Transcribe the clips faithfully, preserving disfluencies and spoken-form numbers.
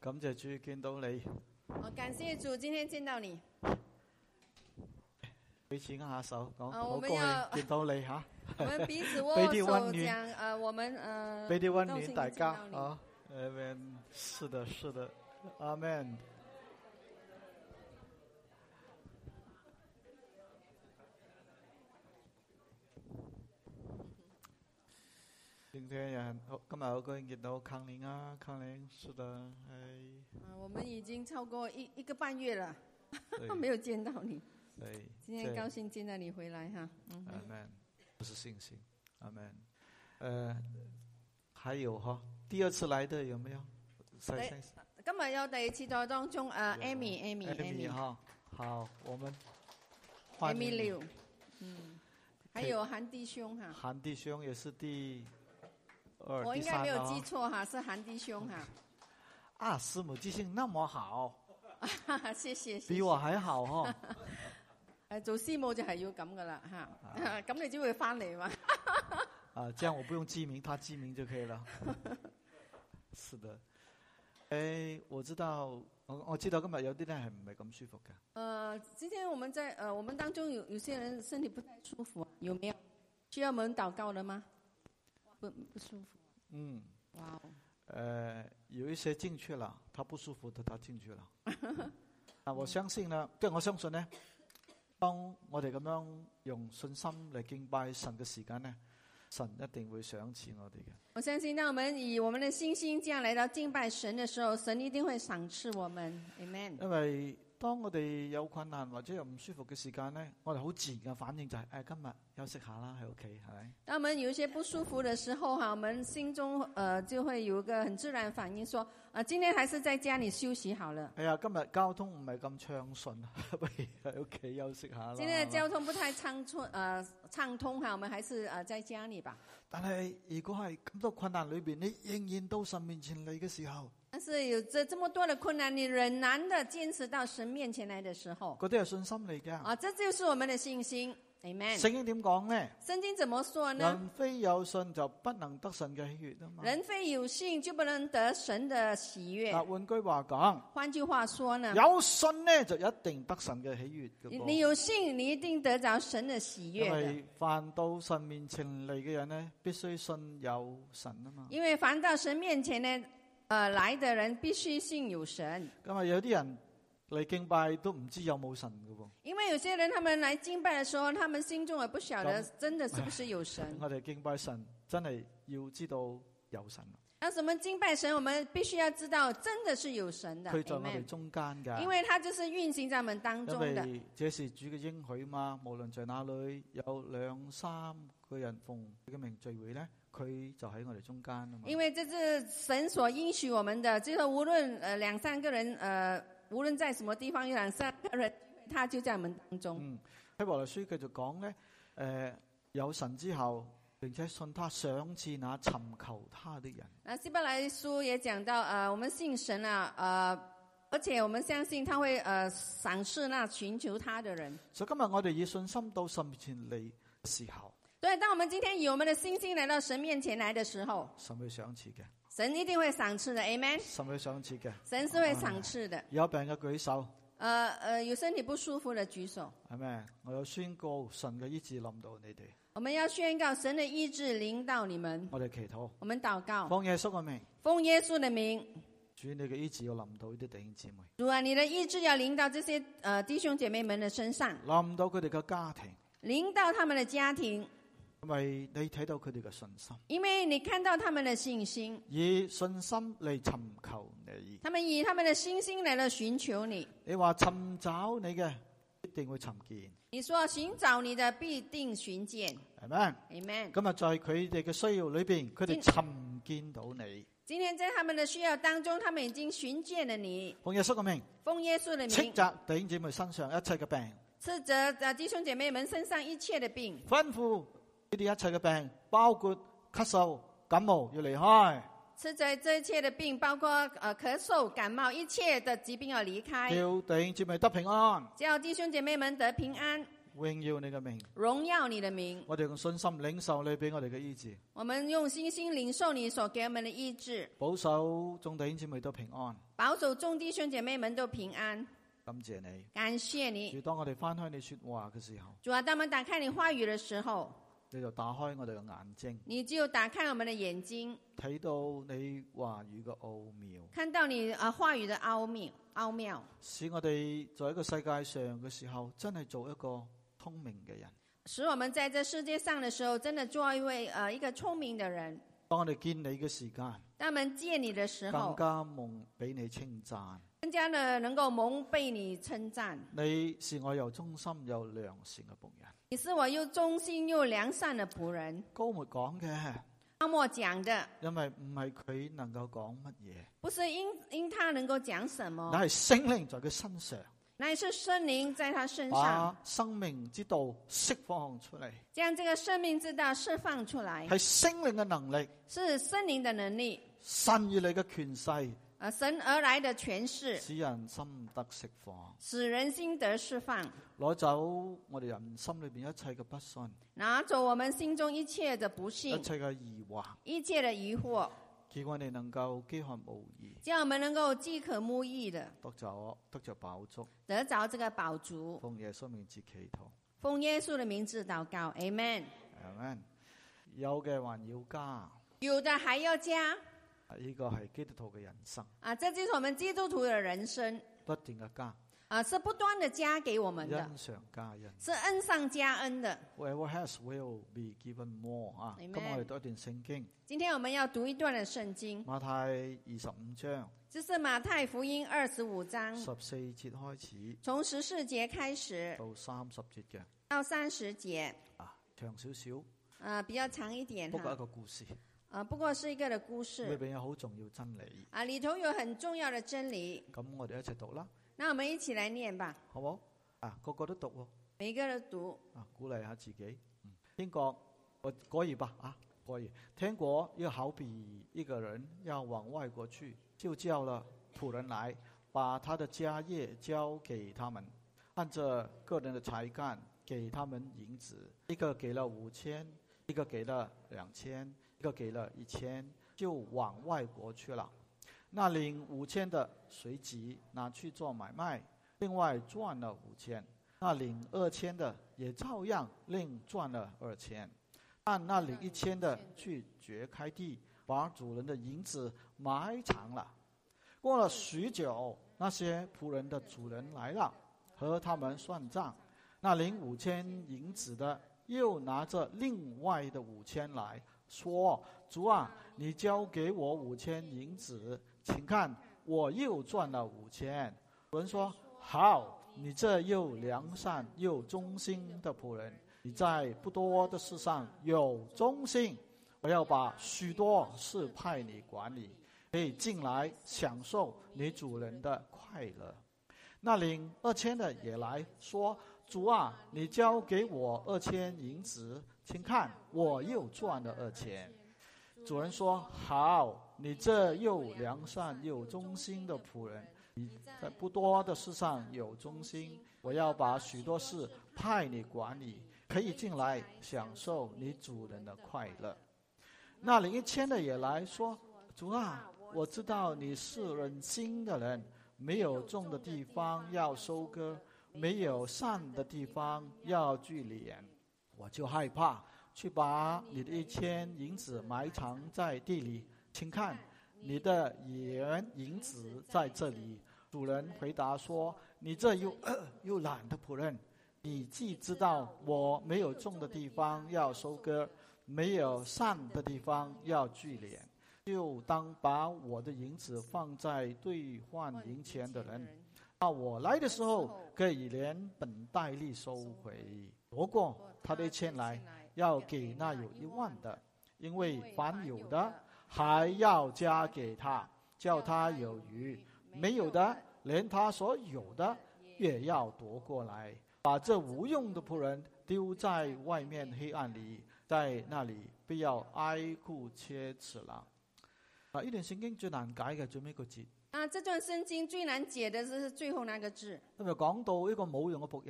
感謝主見到你， 我感謝主今天見到你。 彼此握下手，講啊好高我們要興見到你嚇， 我們彼此握俾啲手溫講， 暖， 呃，我們呃， 俾啲溫暖高興大家見到你啊！阿門，是的，是的，阿門。今天有人好今日好高興見到康寧啊，康寧，是的，係。 啊，我們已經超過一一個半月了， 對沒有見到你。 對， 今天高興見到你回來哈。嗯阿門，不是信心，阿門。呃，還有哈，第二次來的有沒有？在在今日有第二次在當中，呃，Amy，Amy，Amy， 哈，好，我們歡 Amy 迎六，嗯，還有韓弟兄哈， 韓弟兄也是第二、 我第三應該沒有記了錯哈，是韓弟兄哈。 啊，師母記性那麼好， 謝謝，謝謝比我還好哈。 誒，做師母就係要咁噶啦嚇，咁你只會翻嚟嘛。 啊，這樣我不用記名，他記名就可以了。是的，誒，我知道，我我知道今日有啲人係唔係咁舒服嘅。 呃，今天我們在呃，我們當中有有些人身體不太舒服，有沒有需要我們禱告的嗎？不不舒服。 嗯。 哇哦。 呃，有一些進去了，他不舒服的，他進去了。啊，我相信呢，即係我相信呢，當我哋咁樣用信心嚟敬拜神嘅時間呢，神一定會賞賜我哋嘅。 我相信，當我們以我們的信心這樣來到敬拜神的時候，神一定會賞賜我們。Amen。 因為當我哋有困難或者有唔舒服嘅時間呢，我哋好自然嘅反應就係、是，誒、哎，今日休息下啦，喺屋企，係咪？ 當我們有一些不舒服的時候，哈，我們心中呃就會有一個很自然反應，說，啊，今天還是在家裏休息好了。 係啊，今日交通唔係咁暢順，不如喺屋企休息下啦。 今天的交通不太暢順，呃，暢通哈，我們還是呃在家裏吧。 但係如果係咁多困難裏邊，你仍然到神面前嚟嘅時候， 但是有這這麼多的困難，你仍然的堅持到神面前來的時候， 嗰啲係信心嚟嘅。 啊，這就是我們的信心。Amen。 聖經點講呢？ 聖經怎麼說呢？ 人非有信就不能得神嘅喜悦啊嘛。 人非有信就不能得神的喜悅。 嗱，換句話講， 換句話說呢？ 有信呢就一定得神嘅喜悦嘅。 你你有信，你一定得着神的喜悅。 因為凡到神面前嚟嘅人呢，必須信有神啊嘛。 因為凡到神面前呢，呃，來的人必須信有神。 咁啊，有啲人嚟敬拜都唔知有冇神嘅喎。 因為有些人他們來敬拜的時候，他們心中也不曉得真的是不是有神。 我哋敬拜神真係要知道有神。 當我們敬拜神，我們必須要知道真的是有神的。 佢在我哋中間㗎。 因為他就是運行在我們當中的。 因為這是主嘅應許嘛，無論在哪裏有兩三個人奉佢嘅名聚會咧，佢就喺我哋中間啊嘛。 因為這是神所應許我們的，就是無論呃兩三個人，呃無論在什麼地方有兩三個人，他就在我們當中。 嗯，喺羅馬書繼續講咧，誒、呃、有神之後，並且信他賞賜那尋求他的人。 啊，希伯來書也講到，呃，我們信神啊，呃，而且我們相信他會呃賞賜那尋求他的人。 所以今日我哋以信心到神面前嚟嘅時候， 所以當我們今天以我們的信心來到神面前來的時候， 神會賞賜嘅。 神一定會賞賜的 ，Amen。 神會賞賜嘅。 神是會賞賜的。 有病嘅舉手。 呃呃，有身體不舒服的舉手。 係咪？我有宣告神嘅醫治臨到你哋。 我們要宣告神的醫治臨到你們。 我哋祈禱。 我們禱告。 奉耶穌嘅名。 奉耶穌的名。 主，你嘅醫治要臨到呢啲弟兄姊妹。 主啊，你的醫治要臨到這些呃弟兄姐妹們的身上。 臨到佢哋嘅家庭。 臨到他們的家庭。 因為你睇到佢哋嘅信心， 因為你看到他們的信心， 以信心嚟尋求你。 他們以他們的信心嚟到尋求你。 你話尋找你嘅一定會尋見。 你說尋找你的必定尋見。 係咪 Amen。 今日在佢哋嘅需要裏邊，佢哋尋見到你。 今天在他們的需要當中，他們已經尋見了你。 奉耶穌嘅名， 奉耶穌的名， 斥責弟兄姐妹身上一切嘅病， 斥責弟兄姐妹們身上一切的病， 吩咐呢啲一切嘅病，包括咳嗽、感冒，要離開。 斥責這一切的病，包括呃咳嗽、感冒，一切的疾病要離開。 叫弟兄姐妹得平安， 叫弟兄姐妹們得平安。 榮耀你嘅名， 榮耀你的名。 我哋用信心領受你俾我哋嘅醫治， 我們用信心領受你所給我們的醫治， 保守眾弟兄姊妹都平安。 保守眾弟兄姐妹們都平安。 感謝你， 感謝你。 主，當我哋翻開你說話嘅時候， 主啊，當我們打開你話語的時候， 你就打開我哋嘅眼睛， 你就打開我們的眼睛， 睇到你話語嘅奧妙， 看到你啊話語的奧妙，奧妙， 使我哋在一個世界上嘅時候，真係做一個聰明嘅人。 使我們在這世界上的時候，真的做一位呃一個聰明的人。 當我哋見你嘅時間， 當我們見你的時候， 更加蒙俾你稱讚。 更加呢能夠蒙被你稱讚。 你是我又忠心又良善嘅僕人。 你是我又忠心又良善的僕人。 高末講嘅， 高末講的， 因為唔係佢能夠講乜嘢， 不是因因他能夠講什麼， 乃係聖靈在佢身上， 乃是聖靈在他身上， 把生命之道釋放出嚟， 將這個生命之道釋放出來， 係聖靈嘅能力， 是聖靈的能力， 神而嚟嘅權勢， 啊，神而來的權勢， 使人心得釋放， 使人心得釋放， 攞走我哋人心裏邊一切嘅不信， 拿走我們心中一切的不信， 一切嘅疑惑， 一切的疑惑， 叫我哋能夠飢渴慕義， 叫我們能夠飢渴慕義的得着得着飽足， 得着這個飽足。 奉耶穌名字祈禱， 奉耶穌的名字禱告 ，Amen。 Amen。有嘅還要加， 有的還要加。 呢個係基督徒嘅人生， 啊，這就是我們基督徒的人生， 不斷嘅加， 啊，是不斷的加給我們的， 恩上加恩， 是恩上加恩的。 Whoever has will be given more 啊。咁我哋讀一段聖經， 今天我們要讀一段的聖經， 馬太二十五章， 這是馬太福音二十五章十四節開始， 從十四節開始到三十節嘅， 到三十節， 啊，長少少， 啊，比較長一點不過一哈， 個故事， 啊，不過是一個的故裏事， 邊有好重要真理。 啊，裏頭有很重要的真理。 咁我哋一齊讀啦， 那我們一起來念吧， 好冇？啊，個個都讀喎， 每個人讀。 啊，鼓勵下自己。嗯，聽過我可以吧？啊，可以。聽過又好比一個人要往外國去，就叫了僕人來，把他的家業交給他們，按着個人的才幹給他們銀子，一個給了五千，一個給了兩千，一個給了一千，就往外國去了。那領五千的隨即拿去做買賣，另外賺了五千。那領二千的也照樣另賺了二千。但那領一千的去掘開地，把主人的銀子埋藏了。過了許久，那些僕人的主人來了，和他們算賬。那領五千銀子的又拿着另外的五千來說：主啊，你交給我五千銀子，請看，我又賺了五千。主人說：好，你這又良善又忠心的僕人，你在不多的事上有忠心，我要把許多事派你管理，可以進來享受你主人的快樂。那領二千的也來說：主啊，你交給我二千銀子，請看，我又賺了二千。主人說：好，你這又良善又忠心的僕人，你在不多的事上有忠心，我要把許多事派你管理，可以進來享受你主人的快樂。那領一千的也來說：主啊，我知道你是忍心的人，沒有種的地方要收割，沒有善的地方要聚斂，我就害怕，去把你的一千銀子埋藏在地裏，請看，你的原銀子在這裏。主人回答說：你這又餓又懶的僕人，你既知道我沒有種的地方要收割，沒有善的地方要聚斂，就當把我的銀子放在兌換銀錢的人，到我來的時候可以連本帶利收回。不過他的一千來，要給那有一萬的，因為凡有的還要加給他，叫他有餘；沒有的，連他所有的也要奪過來，把這無用的僕人丟在外面黑暗裏，在那裏必要哀哭切齒了。啊，呢段聖經最難解嘅最尾個節。 啊，這段聖經最難解的就是最後那個字。 因為講到一個冇用嘅僕人。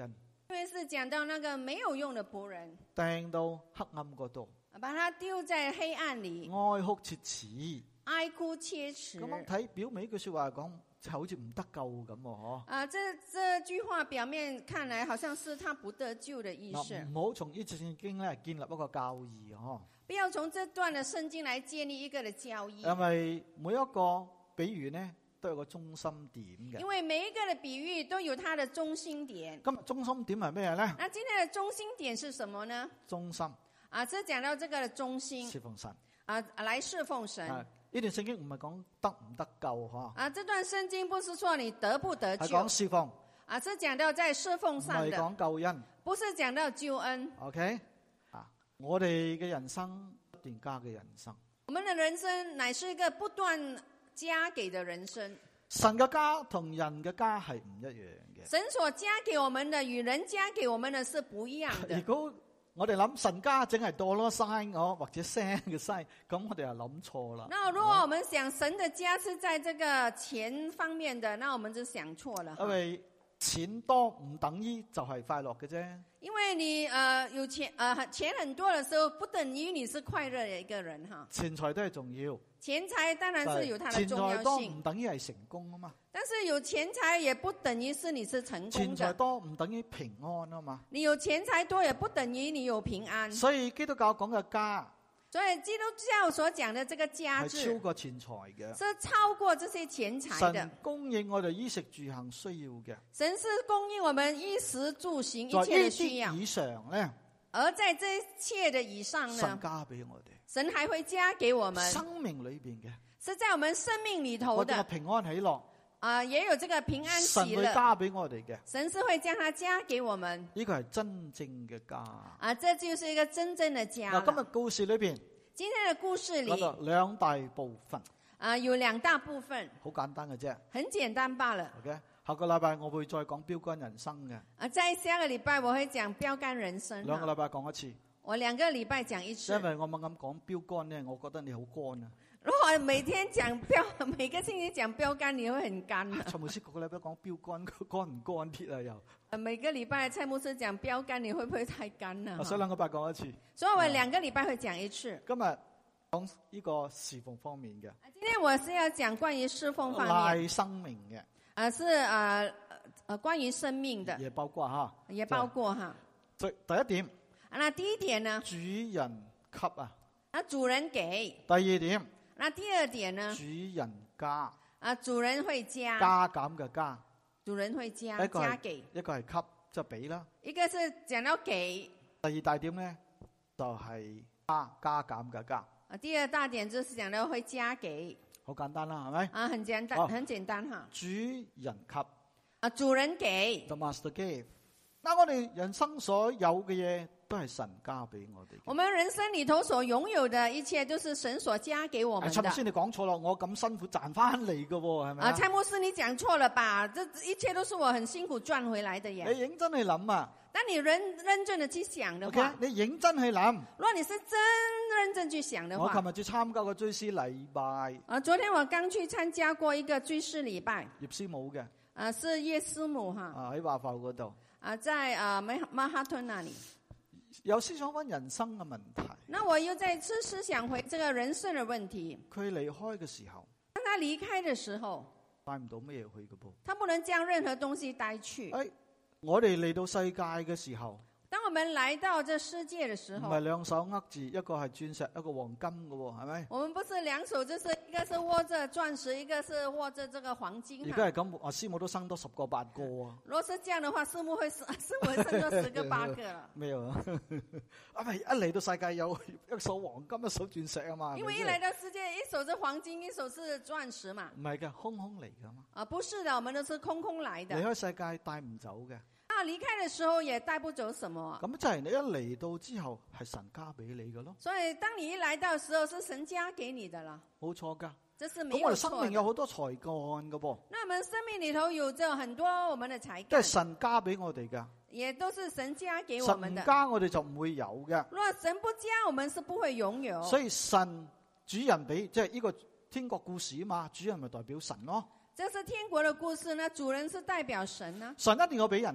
因為是講到那個沒有用的僕人， 掟到黑暗嗰度， 把他丟在黑暗裏， 哀哭切齒。 哀哭切齒。 咁樣睇表面呢句說話講，就好似唔得救咁喎，嗬。 啊，這這句話表面看來好像是他不得救的意思。 唔好從呢節聖經咧建立一個教義，嗬。 不要從這段的聖經來建立一個的教義。 因為每一個比喻呢都有個中心點嘅。 因為每一個的比喻都有它的中心點。 今日中心點係咩咧？ 那今天的中心點是什麼呢？ 中心啊，這講到這個的中心。 侍奉神。 啊，來侍奉神。 呢段聖經唔係講得唔得救，嗬。 啊，這段聖經不是說你得不得救， 係講侍奉。 啊，是講到在侍奉上的， 唔係講救恩， 不是講到救恩。 OK， 啊，我哋嘅人生不斷加嘅人生， 我們的人生乃是一個不斷加給的人生。 神嘅家同人嘅家係唔一樣嘅。 神所加給我們的與人加給我們的是不一樣的。 如果我哋諗神家淨係多咯sign我或者聲嘅 sign，咁我哋又諗錯啦。 那如果我們想神的家是在這個錢方面的，那我們就想錯了。 因為錢多唔等於就係快樂嘅啫。 因為你呃有錢呃錢很多的時候，不等於你是快樂的一個人哈。 錢財都係重要， 錢財當然是有它的重要性。 錢財多唔等於係成功啊嘛。 但是有錢財也不等於是你是成功的。 錢財多唔等於平安啊嘛。 你有錢財多也不等於你有平安。 所以基督教講嘅家， 所以基督教所講的這個家字係超過錢財嘅， 是超過這些錢財的。 神供應我哋衣食住行需要嘅， 神是供應我們衣食住行一切的需要。 在呢啲以上咧， 而在這一切的以上呢， 神加俾我哋， 神還會加給我們生命裏邊嘅， 是在我們生命裏頭的我哋嘅平安喜樂。 啊、呃，也有這個平安喜神會樂， 加俾我哋嘅， 神是會將它加給我們。 呢個係真正嘅家。 啊，這就是一個真正的家。 嗱，今日故事裏邊， 今天的故事裏， 嗰個兩大部分， 啊，有兩大部分， 好簡單嘅啫， 很簡單罷了。 OK，下個禮拜我會再講標杆人生嘅。 啊，在下個禮拜我會講標杆人生。 兩個禮拜講一次。 我兩個禮拜講一次。 因為我猛咁講標杆咧，我覺得你好乾啊。 如果每天講標，每個星期講標杆，你會很乾啊。 蔡牧師個個禮拜講標杆，乾唔乾啲啊又？ 每個禮拜蔡牧師講標杆，你會不會太乾啊？ 所以兩個禮拜講一次。 所以我兩個禮拜會講一次。 今日講呢個侍奉方面嘅。 今天我是要講關於侍奉方面。 賴生命嘅。 啊，是啊，呃，關於生命的。 也包括哈。 也包括哈。 最第一點。 那第一點呢？ 主人給啊。 啊，主人給。 第二點。 那第二點呢？ 主人加。 啊，主人會加。 加減嘅加。 主人會加，加給。 一個係給，即係俾啦。 一個是講到給。 第二大點咧，就係、是、加加減嘅加。 啊，第二大點就是講到會加給。 好簡單啦，係咪？ 啊，很簡單，很簡單哈。 主人給。 啊，主人給。 The master gave。嗱，我哋人生所有嘅嘢都係神加俾我哋。 我們人生裏頭所擁有的一切都是神所加給我們的。 蔡牧師，你講錯啦，我咁辛苦賺翻嚟嘅喎，係咪啊？ 蔡牧師，你講錯了吧？這一切都是我很辛苦賺回來的呀。 你認真去諗啊！ 當你認認真的去想的話， okay，你認真去諗。 如果你是真認真去想的話， 我琴日去參加個追思禮拜。 啊，昨天我剛去參加過一個追思禮拜。 葉師母嘅。 啊，是葉師母哈。 啊，喺華埠嗰度。 啊，在啊曼曼哈頓那裡。 有思想翻人生嘅問題。 那我又再次思想回這個人生嘅問題。 佢離開嘅時候， 當他離開嘅時候， 帶唔到咩嘢去嘅噃。 他不能將任何東西帶去。 誒，我哋嚟到世界嘅時候， 當我們來到這世界的時候， 唔係兩手握住，一個係鑽石，一個黃金嘅喎，係咪？ 我們不是兩手，就是一個是握着鑽石，一個是握着這個黃金。 而家係咁，阿師母都生多十個八個啊！ 如果是這樣的話，師母會師母會生多十個八個。 咩啊？啊咪一嚟到世界有一手黃金，一手鑽石啊嘛！ 因為一嚟到世界，一手是黃金，一手是鑽石嘛。 唔係嘅，空空嚟噶嘛。 啊，不是的，我們都是空空來的。 離開世界帶唔走嘅。 啊，離開的時候也帶不走什麼。 咁即係你一嚟到之後，係神加俾你嘅咯。 所以當你一來到的時候，是神加給你的啦。 冇錯噶。 這是沒有錯的。 咁我哋生命有好多才幹噶噃。 那我們生命裏頭有着很多我們的才幹。 都係神加俾我哋噶。 也都是神加給我們的。 神加我哋就唔會有嘅。 如果神不加，我們是不會擁有。 所以神主人俾，即係呢個天國故事啊嘛，主人咪代表神咯。 這是天國的故事呢，主人是代表神呢。 神一定要俾人嘅。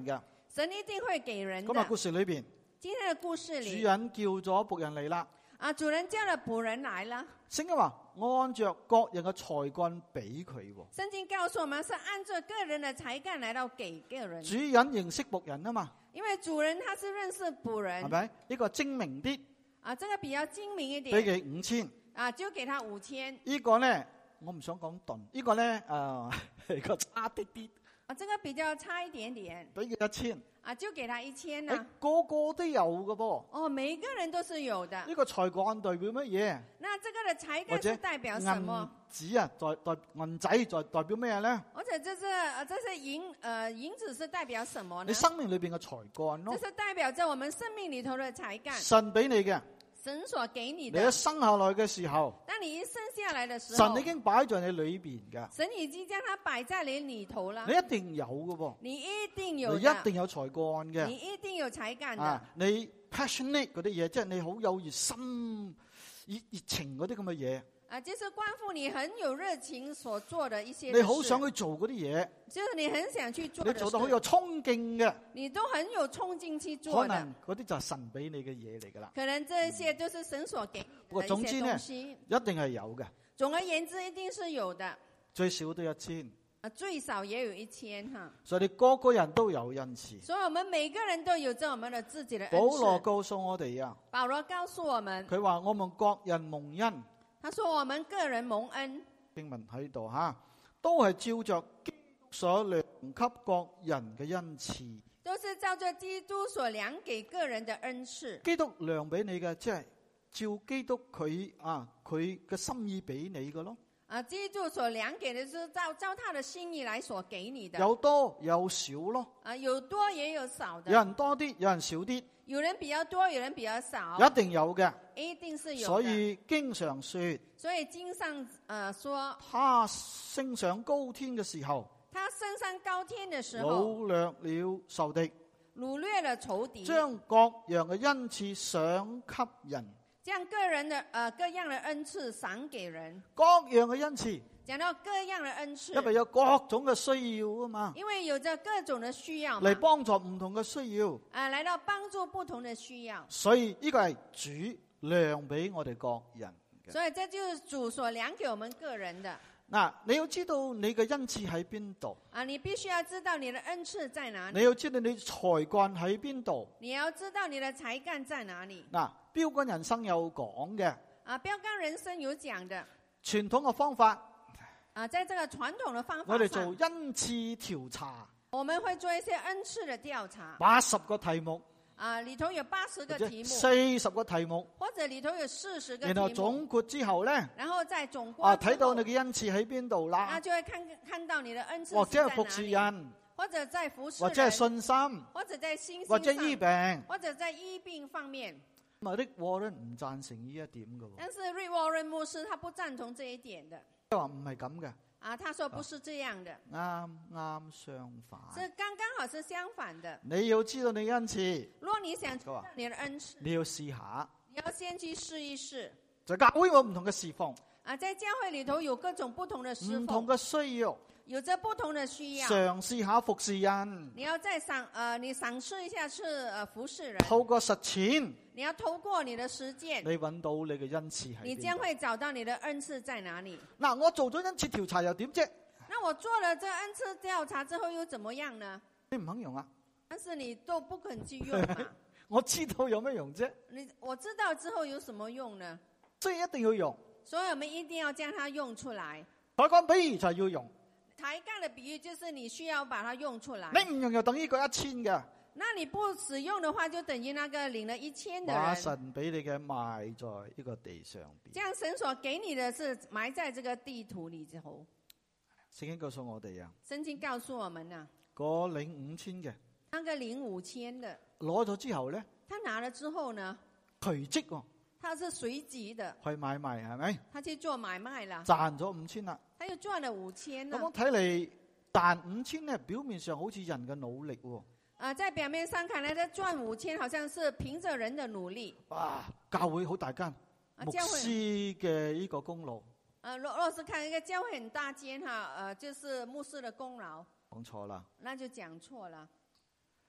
神一定會給人咁啊， 的。 故事裏邊， 今天的故事主裏， 人叫咗僕人嚟啦。 啊，主人叫了僕人來了。 聖經話按着各人嘅才幹俾佢。 聖經告訴我們是按照個人的才幹來到給個人。 主人認識僕人啊嘛， 因為主人他是認識僕人， 係咪？呢個精明啲， 啊，這個比較精明一俾點， 佢五千。 啊，就給他五千。 呢個咧，我唔想講鈍，呢個咧誒係個差啲啲， 啊，這個比較差一點點， 俾佢一千。 啊，就給他一千誒啦。 個個都有嘅噃。 哦，每一個人都是有的。 呢個才幹代表乜嘢？ 那這個的才或者幹是代表什麼？ 銀紙啊，代代銀仔代代表咩咧？ 而且這是呃，這是銀呃銀子是代表什麼呢？ 你生命裏邊嘅才幹咯這，是代表着我們生命裏頭的才幹， 神俾你嘅。 神所給你你一的。 生下來嘅時候， 當你一生下來的時候， 神已經擺在你裏邊嘅， 神已經將它擺在你裏頭了你。一定有嘅噃， 你一定有你的， 一定有才幹你嘅。 一定有才幹的。 啊，你 passionate 嗰啲嘢，即係你好有熱心、熱熱情嗰啲咁嘅嘢， 啊，就是關乎你很有熱情所做的一些的你好事想去做嗰啲嘢， 就是你很想去做你的事， 做得好有衝勁嘅， 你都很有衝勁去可做的。 能嗰啲就係神俾你嘅嘢嚟噶啦。 可能這些都是神所給不過的一些總之呢東西。 一定係有嘅， 總而言之，一定是有的。 最少都一千。 啊，最少也有一千哈。 所以你個個人都有恩賜。 所以，我們每個人都有着我們的自己的恩保羅賜。 告訴我哋啊， 保羅告訴我們， 佢話我們各人蒙恩， 他說我們個人蒙恩， 經文喺度吓，都係照着基督所量給各人嘅恩賜。 都是照着基督所量給個人的恩賜。 基督量俾你嘅，即係照基督佢啊佢嘅心意俾你嘅咯。 啊，基督所量給的是照照他的心意來所給你的。 有多有少咯， 啊，有多也有少的。 有人多啲，有人少啲， 有人比較多，有人比較少。 一定有嘅。 一定是有的。 所以經常說， 所以經上呃說， 他升上高天嘅時候， 他升上高天的時候， 擄掠了仇敵， 擄掠了仇敵， 將各樣嘅恩賜賞給人。 將個人的呃各樣的恩賜賞給人。 各樣嘅恩賜， 講到各樣的恩賜， 因為有各種嘅需要啊嘛， 因為有着各種的需要嘛， 嚟幫助唔同嘅需要。 啊，來到幫助不同的需要。 所以呢個係主量俾我哋各人嘅。 所以這就是主所量給我們個人的。 嗱，你要知道你嘅恩賜喺邊度， 啊，你必須要知道你的恩賜在哪裏， 你要知道你才幹喺邊度。 你要知道你的才幹在哪裏。 嗱，標杆人生有講嘅啊，標杆人生有講的。 傳統嘅方法， 啊，在這個傳統的方法上， 我哋做恩賜調查， 我們會做一些恩賜的調查。 八十個題目， 啊，裏頭有八十個題目， 四十個題目， 或者裏頭有四十個題目， 然後總括之後咧， 然後再總括啊，睇到你嘅恩賜喺邊度啦那，就會看看到你的恩賜或者係是在哪裏， 服侍人， 或者在服侍人， 或者係信心， 或者在信心或者上醫病。 或者在醫病方面。 咁啊，啲我咧唔贊成呢一點嘅喎， 但是瑞沃倫牧師他不贊同這一點的。 即係話唔係咁嘅， 啊，他說不是這樣的， 啱啱相反。 是剛剛好是相反的。 你要知道你嘅恩賜， 如果你想知道你的恩賜， 你要試下。 你要先去試一試。 就教會有唔同嘅侍奉， 啊，在教會裏頭有各種不同的侍奉， 唔同嘅需要， 有着不同的需要。 嘗試下服侍人， 你要再嘗，呃，你嘗試一下去呃服侍人。 透過實踐， 你要透過你的實踐， 你揾到你嘅恩賜喺你邊度。 將會找到你的恩賜在哪裏。 嗱，我做咗恩賜調查又點啫？ 那我做了這恩賜調查之後又怎麼樣呢？ 你唔肯用啊？ 但是你都不肯去用嘛？ 我知道有咩用啫？ 你我知道之後有什麼用呢？ 所以一定要用。 所以我們一定要將它用出來。 才幹比喻就係要用， 才幹的比喻就是你需要把它用出來。 你唔用又等於個一千嘅。 那你不使用的話，就等於那個領了一千的把人。 神俾你嘅埋在呢個地上邊。 這樣神所給你的是埋在這個地土裏之後。 聖經告訴我哋啊， 聖經告訴我們啊， 嗰領五千嘅那個領五千的， 攞咗之後咧， 他拿了之後呢， 隨即喎他是隨即的， 去買賣係咪？ 他去做買賣了， 賺咗五千啦。 他又賺了五千咁了。 樣睇嚟賺五千咧，表面上好似人嘅努力喎。 啊，在表面上看來，他賺五千好像是憑着人的努力。 哇！教會好大間，牧啊教會師嘅呢個功勞啊，若若是看一個教會很大間哈，呃，就是牧師的功勞， 講錯啦。 那就講錯了。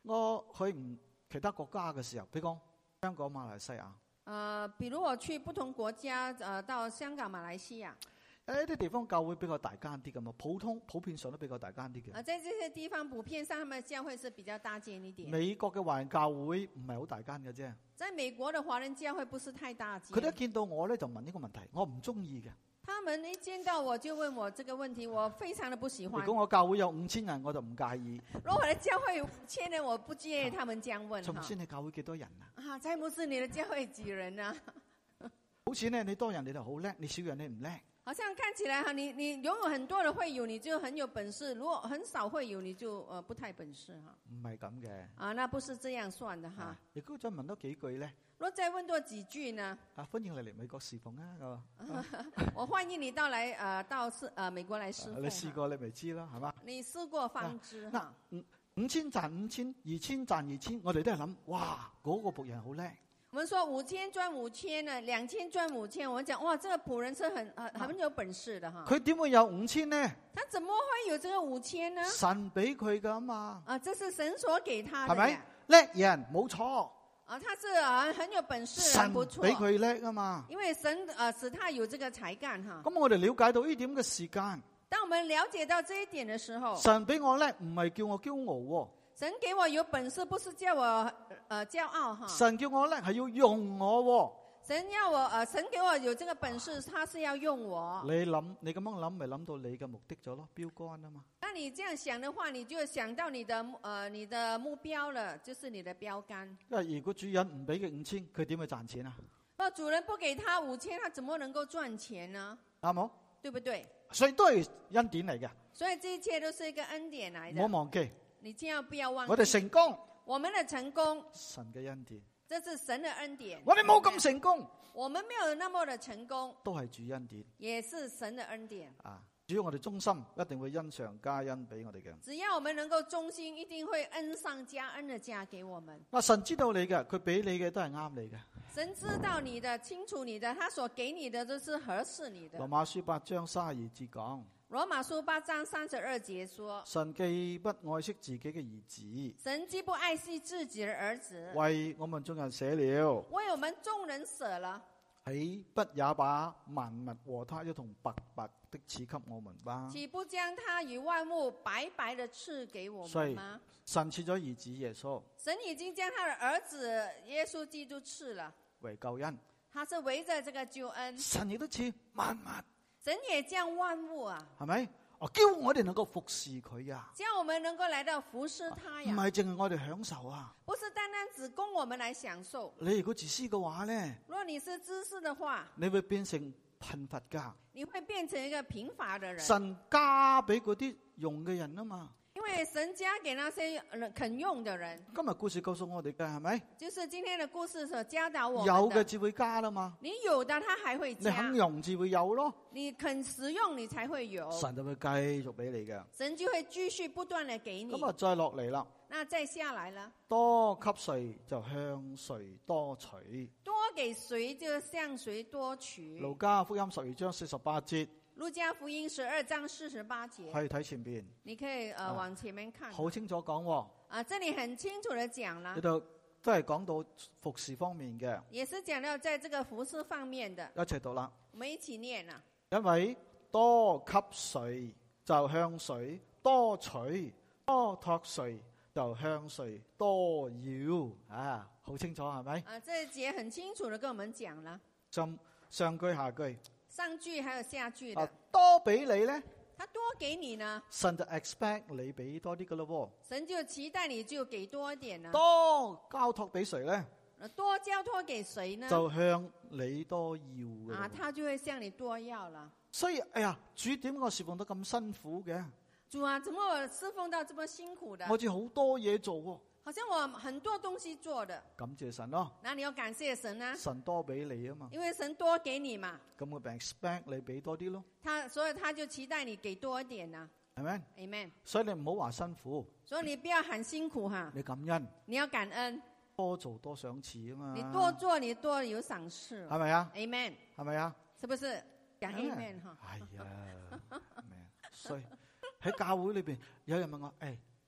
我去唔其他國家嘅時候，比如講香港、馬來西亞。 呃，比如我去不同國家，呃，到香港、馬來西亞， 誒啲地方教會比較大間啲咁嘛，普通普遍上都比較大間啲嘅。 啊，在這些地方普遍上，他們的教會是比較大間一點。 美國嘅華人教會唔係好大間嘅啫。 在美國的華人教會不是太大間。 佢哋一見到我咧就問呢個問題，我唔中意嘅。 他們一見到我就問我這個問題，我非常的不喜歡。 如果我教會有五千人，我就唔介意。 如果我的教會有五千人，我不介意他們這樣問。 陳牧師，你教會幾多人啊？ 啊，蔡牧師，你的教會幾人啊？ 好似呢，你多人你就好叻，你少人你唔叻。 好像看起來哈，你你擁有很多的會友，你就很有本事；如果很少會友，你就呃不太本事哈。 唔係咁嘅。 啊，那不是這樣算的哈。 亦都再問多幾句咧。 如果再問多幾句呢？ 啊，歡迎你嚟美國侍奉啊！啊我歡迎你到來，呃，到是呃美國來侍奉。 你試過你咪知咯，係嘛？ 你試過方知嗱、啊，五五千賺五千，二千賺二千，我哋都係諗，哇，嗰、那個僕人好叻。 我們說五千賺五千呢，兩千賺五千，我們講哇，這個僕人是很很很有本事的哈。 佢點會有五千呢？ 他怎麼會有這個五千呢？ 神俾佢噶嘛。 啊，這是神所給他的。 係咪？叻人冇錯。 啊，他是啊很有本事， 神不錯。 俾佢叻啊嘛。 因為神啊使他有這個才幹哈。 咁我哋了解到呢點嘅時間。 當我們了解到這一點的時候， 神俾我叻唔係叫我驕傲喎。 神給我有本事，不是叫我呃驕傲哈。 神叫我叻係要用我喎。 神要我呃，神給我有這個本事，他是要用我。 你諗，你咁樣諗，咪諗到你嘅目的咗咯，標杆啊嘛。 那你這樣想的話，你就想到你的呃你的目標了，就是你的標杆。 因為如果主人唔俾佢五千，佢點去賺錢啊？ 那主人不給他五千，他怎麼能夠賺錢呢？ 啱冇？ 對不對？ 所以都係恩典嚟嘅。 所以這一切都是一個恩典嚟的。 唔好忘記。 你千萬不要忘記。 我哋成功。 我們的成功。 神嘅恩典。 這是神的恩典。 我哋冇咁成功。 我們沒有那麼的成功。 都係主恩典。 也是神的恩典。 啊，只要我哋忠心，一定會恩上加恩俾我哋嘅。 只要我們能夠忠心，一定會恩上加恩的加給我們。 嗱，神知道你嘅，佢俾你嘅都係啱你嘅。 神知道你的，清楚你的，他所給你的都是合適你的。 羅馬書八章三十二節講。 羅馬書八章三十二節說： 神既不愛惜自己嘅兒子， 神既不愛惜自己的兒子， 為我們眾人捨了， 為我們眾人捨了， 豈不也把萬物和他一同白白的賜給我們吧？ 豈不將他與萬物白白的賜給我們嗎？ 神賜咗兒子耶穌， 神已經將他的兒子耶穌基督賜了為救恩， 他是圍着這個救恩。 神亦都賜萬物。 神也將萬物啊， 係咪？哦，叫我哋能夠服侍佢啊！ 叫我們能夠來到服侍他呀！ 唔係淨係我哋享受啊！ 不是單單只供我們來享受。 你如果自私嘅話咧， 如果你是自私的話， 你會變成貧乏噶。 你會變成一個貧乏的人。 神加俾嗰啲用嘅人啊嘛。 因為神加給那些肯用的人。 今日故事告訴我哋嘅係咪？ 就是今天的故事所教導我們的。 有嘅只會加啦嘛。 你有的，他還會加。 你肯用至會有咯。 你肯使用，你才會有。 神就會繼續俾你嘅。 神就會繼續不斷地給你。 咁啊，再落嚟啦。 那再下來了。 多給誰就向誰多取。 多給誰就向誰多取。 路加福音十二章四十八節。 路加福音十二章四十八節， 可以睇前邊， 你可以呃、啊、往前面看， 好清楚講喎。 啊，這裏很清楚地講啦， 呢度都係講到服侍方面嘅， 也是講到在這個服侍方面的。 一齊讀啦， 我們一起念啦。 因為多給誰就向誰多取，多託誰就向誰多要啊，好清楚係咪？ 啊，這節很清楚地跟我們講啦。 上上句下句。 上句還有下句的， 啊、多俾你咧， 他多給你呢， 神就 expect 你俾多啲噶咯。 神就期待你就給多一點啦。 多交託俾誰咧？ 多交託給誰呢？ 就向你多要嘅。 啊，他就會向你多要啦。 所以，哎呀，主點我侍奉得咁辛苦嘅？ 主啊，怎麼我侍奉到這麼辛苦的？ 我似好多嘢做喎。 好像我很多東西做的， 感謝神咯。 那你要感謝神啊， 神多俾你啊嘛， 因為神多給你嘛， 咁我 expect 你俾多啲咯。 他所以他就期待你給多一點啊， 係咪 ？Amen。 所以你唔好話辛苦， 所以你不要喊辛苦哈， 你感恩， 你要感恩， 多做多賞賜啊嘛。 你多做你多有賞賜， 係咪啊 ？Amen。 係咪啊？ 是不是？講 Amen 哈。 係啊，所以喺教會裏邊有人問我，誒、哎。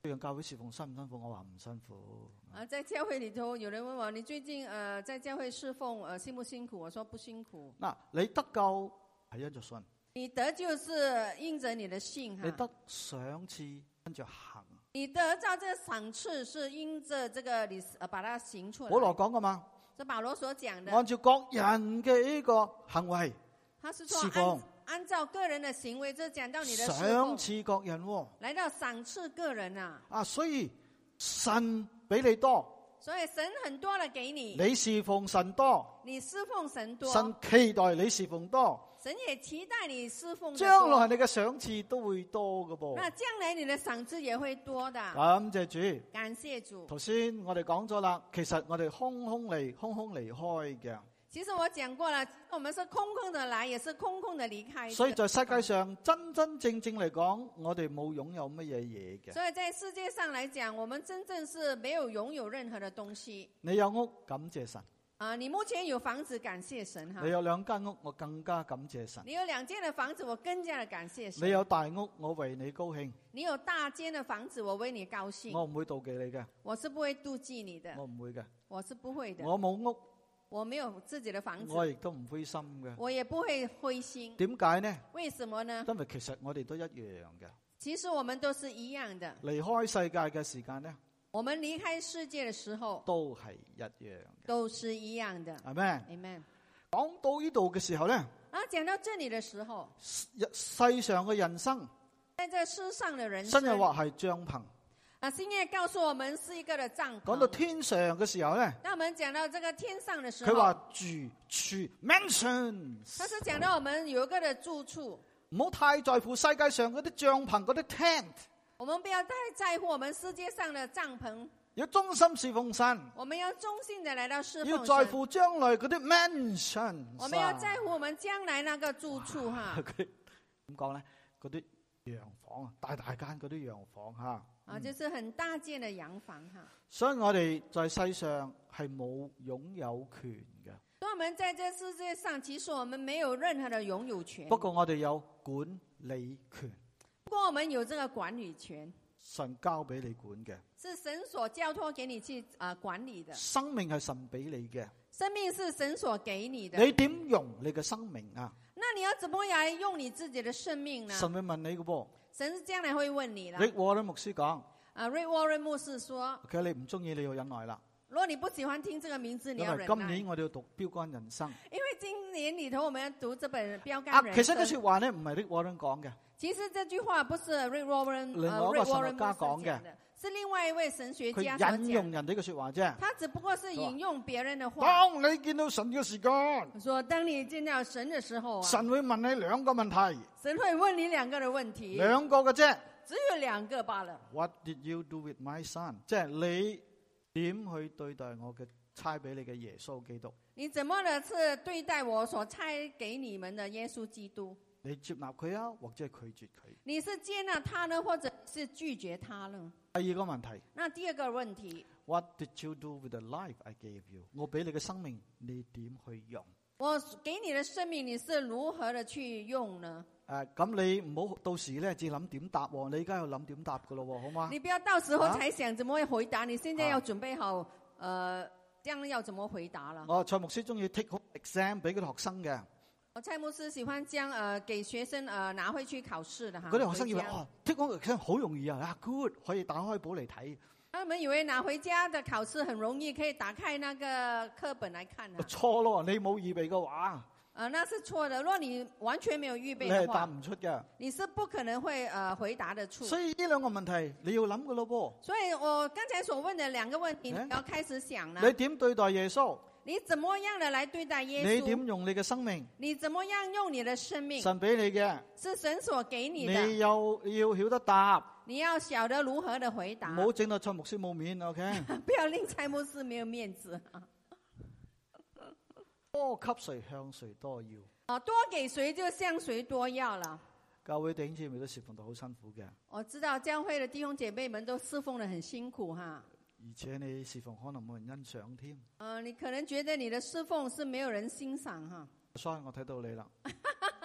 最近教會侍奉辛唔辛苦？我話唔辛苦。 啊，在教會裏頭，有人問我，你最近呃在教會侍奉呃辛不辛苦？我說不辛苦。 嗱，你得救係因着信， 你得救是因着你的信哈。 你得賞賜跟着行。 你得到這個賞賜是因着這個你呃把它行出來。 保羅講噶嘛？ 是保羅所講的。 按照各人嘅呢個行為， 他是說侍奉按按照個人的行為，就講到你的侍賞奉。 賜各人、哦， 來到賞賜個人啊。 啊，所以神比你多。 所以神很多的給你， 你侍奉神多， 你侍奉神多， 神期待你侍奉多， 神也期待你侍奉多。 將來你嘅賞賜都會多嘅噃。 那將來你的賞賜也會多的。 感謝主， 感謝主。 頭先我哋講咗啦，其實我哋空空嚟，空空離開嘅。 其實我講過了，我們是空空的來，也是空空的離開的。 所以在世界上真真正正嚟講，我哋冇擁有乜嘢嘢嘅。 所以在世界上來講，我們真正是沒有擁有任何的東西。 你有屋，感謝神。 啊，你目前有房子，感謝神哈。 你有兩間屋，我更加感謝神。 你有兩間的房子，我更加的感謝神。 你有大屋，我為你高興。 你有大間的房子，我為你高興。 我唔會妒忌你嘅。 我是不會妒忌你的。 我唔會嘅。 我是不會的。 我冇屋。 我沒有自己的房子， 我亦都唔灰心嘅。 我也不會灰心。 點解呢？ 為什麼呢？ 因為其實我哋都一樣嘅。 其實我們都是一樣的。 離開世界嘅時間呢？ 我們離開世界的時候都係一樣嘅。 都是一樣的。 係咩 ？Amen。 講到呢度嘅時候呢？ 啊，講到這裡的時候， 世上嘅人生， 在這世上的人生， 新約話係帳篷。 啊，新約告訴我們是一個的帳篷。 講到天上嘅時候呢， 當我們講到這個天上的時候， 佢話住處 mansion。 他是講到我們有一個的住處， 唔好太在乎世界上嗰啲帳篷嗰啲 tent。 我們不要太在乎我們世界上的帳篷， 要忠心侍奉神。 我們要忠心的來到侍奉神。 要在乎將來嗰啲 mansion。 我們要在乎我們將來那個住處哈。 佢點講咧？嗰啲洋房啊，大大間嗰啲洋房吓。 啊，就是很大間的洋房哈。 所以我哋在世上係冇擁有權嘅。 所以我們在這世界上，其實我們沒有任何的擁有權。 不過我哋有管理權。 不過我們有這個管理權。 神交俾你管嘅。 是神所交託給你去啊、呃、管理的。 生命係神俾你嘅。 生命是神所給你的。 你點用你嘅生命啊？ 那你要怎麼來用你自己的生命呢？ 神會問你嘅噃。 神將來會問你啦。 Rick Warren 牧師講。 啊 Rick Warren 牧師說。 其實你唔中意，你要忍耐啦。 如果你不喜歡聽這個名字，你要忍耐。 因為今年我哋要讀標杆人生。 因為今年裏頭我們要讀這本標杆人生。 啊，其實呢句話咧唔係 Rick Warren 講嘅。 其實這句話不是 Rick Warren 另外一個神學家講嘅， 是另外一位神學家佢引用人哋嘅說話啫。 他只不過是引用別人的話。 當你見到神嘅時間， 說當你見到神的時候啊， 神會問你兩個問題。 神會問你兩個的問題。 兩個嘅啫。 只有兩個罷了。 What did you do with my son？ 即係你點去對待我嘅差俾你嘅耶穌基督？ 你怎麼的是對待我所差給你們的耶穌基督？ 你接納佢啊，或者係拒絕佢？ 你是接納他呢，或者是拒絕他呢？ 第二個問題。 那第二個問題。 What did you do with the life I gave you？ 我俾你嘅生命，你點去用？ 我給你的生命，你是如何的去用呢？ 誒、呃，咁你唔好到時咧，至諗點答喎。你而家要諗點答噶咯，好嗎？ 你不要到時候才想怎麼會回答，啊、你現在要準備好，誒、呃，將要怎麼回答了。 我蔡牧師中意 take home exam 俾嗰啲學生嘅。 我蔡牧師喜歡將誒、呃、給學生誒、呃、拿回去考試的哈。 嗰啲學生以為哦 take home exam 好容易啊，啊 good 可以打開簿嚟睇。 他們以為拿回家的考試很容易，可以打開那個課本來看啊。 錯咯，你冇預備嘅話。 啊，那是錯的。如果你完全沒有預備的話， 你係答唔出嘅。 你是不可能會呃回答得出。 所以呢兩個問題你要諗嘅咯噃。 所以我剛才所問的兩個問題，你要開始想啦。 你點對待耶穌？ 你怎麼樣的來對待耶穌？ 你點用你嘅生命？ 你怎麼樣用你的生命？ 神俾你嘅， 是神所給你的。 你又要曉得答。 你要曉得如何的回答。 唔好整到蔡牧師冇面 ，OK？ 不要令蔡牧師沒有面子。 多給誰向誰多要。 哦，多給誰就向誰多要了。 教會弟兄姊妹都侍奉到好辛苦嘅。 我知道教會的弟兄姐妹們都侍奉得很辛苦哈。 而且你侍奉可能冇人欣賞添。 呃，你可能覺得你的侍奉是沒有人欣賞哈。 所以我睇到你啦。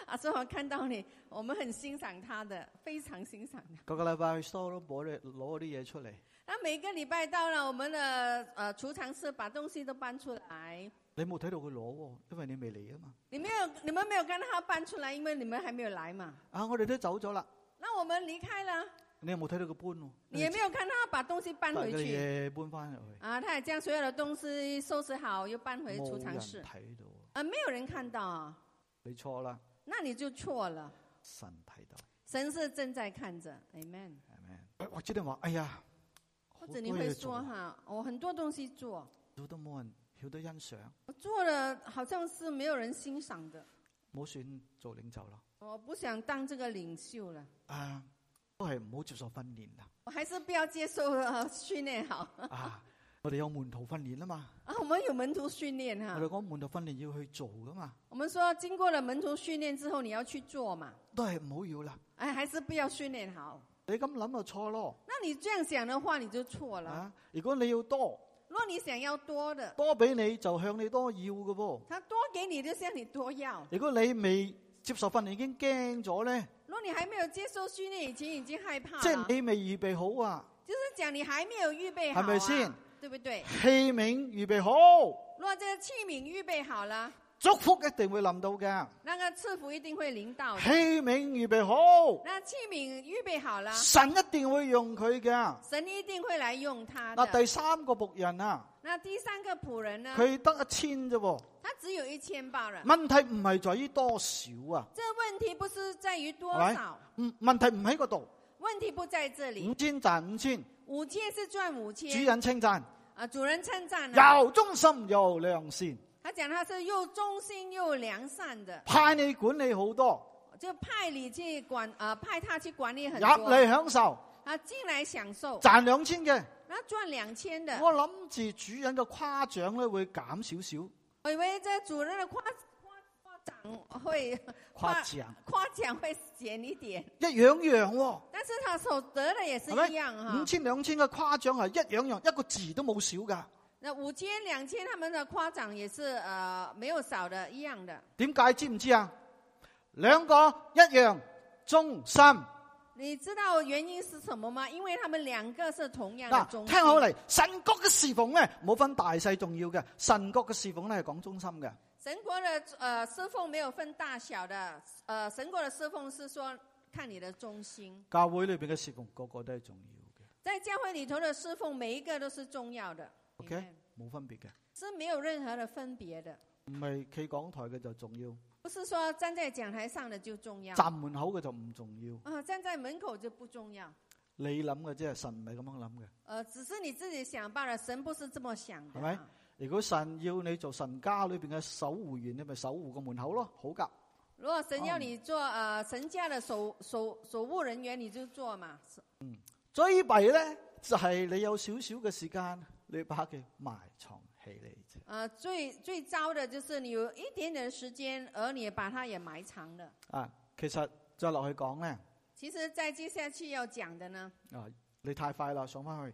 阿叔我看到你，我們很欣賞他的，非常欣賞的。 個個禮拜去 store 都攞啲攞啲嘢出嚟。 那每個禮拜到了，我們的呃儲藏室把東西都搬出來。 你冇睇到佢攞喎，因為你未嚟啊嘛。 你沒有，你們沒有看到他搬出來，因為你們還沒有來嘛。 啊，我哋都走咗啦。 那我們離開了。 你有冇睇到佢搬喎？ 你也沒有看到他把東西搬回去。 嘢搬翻入去。 啊，他也將所有的東西收拾好，又搬回儲藏室。 冇人睇到。 啊，沒有人看到啊。 你錯啦。 那你就錯了。 神睇到。 神是正在看着 ，Amen。 Amen。或者你話，哎呀， 或者你會說哈，我很多東西做， 做都冇人曉得欣賞。 我做了，好像是沒有人欣賞的。 冇選做領袖咯。 我不想當這個領袖了。 啊，都係唔好接受訓練啦。 我還是不要接受訓練好。 啊，我哋有門徒訓練啊嘛。 啊，我們有門徒訓練哈。 我哋講門徒訓練要去做噶嘛。 我們說經過了門徒訓練之後，你要去做嘛。 都係唔好要啦。 哎，還是不要訓練好。 你咁諗就錯咯。 那你這樣想的話，你就錯了。 啊，如果你要多， 如果你想要多的， 多俾你就向你多要嘅噃。 他多給你就向你多要。 如果你未接受訓練已經驚咗咧， 如果你還沒有接受訓練，以前已經害怕了， 即係你未預備好啊。 就是講你還沒有預備好，啊， 係咪先？ 對不對？ 器皿預備好， 如果這個器皿預備好了， 祝福一定會臨到嘅。 那個賜福一定會臨到的。 器皿預備好， 那器皿預備好了， 神一定會用佢嘅。 神一定會來用他的。 嗱，第三個僕人啊， 那第三個僕人呢？ 佢得一千啫喎。 他只有一千包人。 問題唔係在於多少啊？ 這問題不是在於多少， 唔問題唔喺嗰度。 問題不在這裏。 五千賺五千， 五千是賺五千。 主人稱讚， 啊，主人稱讚， 又忠心又良善。 他講他是又忠心又良善的， 派你管理好多， 就派你去管，呃，派他去管理很入多。 嚟享受， 啊，進來享受， 賺兩千嘅。 那賺兩千的。 我諗住主人嘅誇獎咧會減少少。 我以為這主人的誇誇誇獎會誇獎誇獎會減一點， 一樣樣喎。 但是他所得的也是一樣哈。 五千兩千嘅誇獎係一樣樣，一個字都冇少噶。 那五千兩千，他們的誇獎也是呃沒有少的，一樣的。 點解知唔知啊？兩個一樣忠心。 你知道原因是什麼嗎？因為他們兩個是同樣的忠心。 聽好嚟，神國嘅侍奉咧冇分大細重要嘅，神國嘅侍奉咧係講忠心嘅。 神國的呃侍奉沒有分大小的，呃神國的侍奉是說看你的忠心。 教會裏邊嘅侍奉個個都係重要嘅。 在教會裏頭的侍奉，每一個都是重要的。 OK，冇分別嘅， 是沒有任何的分別的。 唔係企講台嘅就重要， 不是說站在講台上的就重要， 站門口嘅就唔重要。 啊，站在門口就不重要。 你諗嘅啫，神唔係咁樣諗嘅。 呃，只是你自己想罷了，神不是這麼想的。 係咪？如果神要你做神家裏邊嘅守護員，你咪守護個門口咯，好噶。 如果神要你做呃神家的守守守護人員，你就做嘛。 嗯，最弊咧就係、是、你有少少嘅時間，你把佢埋藏起嚟啫。 呃，最最糟的就是你有一點點時間，而你把它也埋藏了。 啊，其實再落去講咧， 其實再接下去要講的呢？ 啊，你太快啦，上翻去。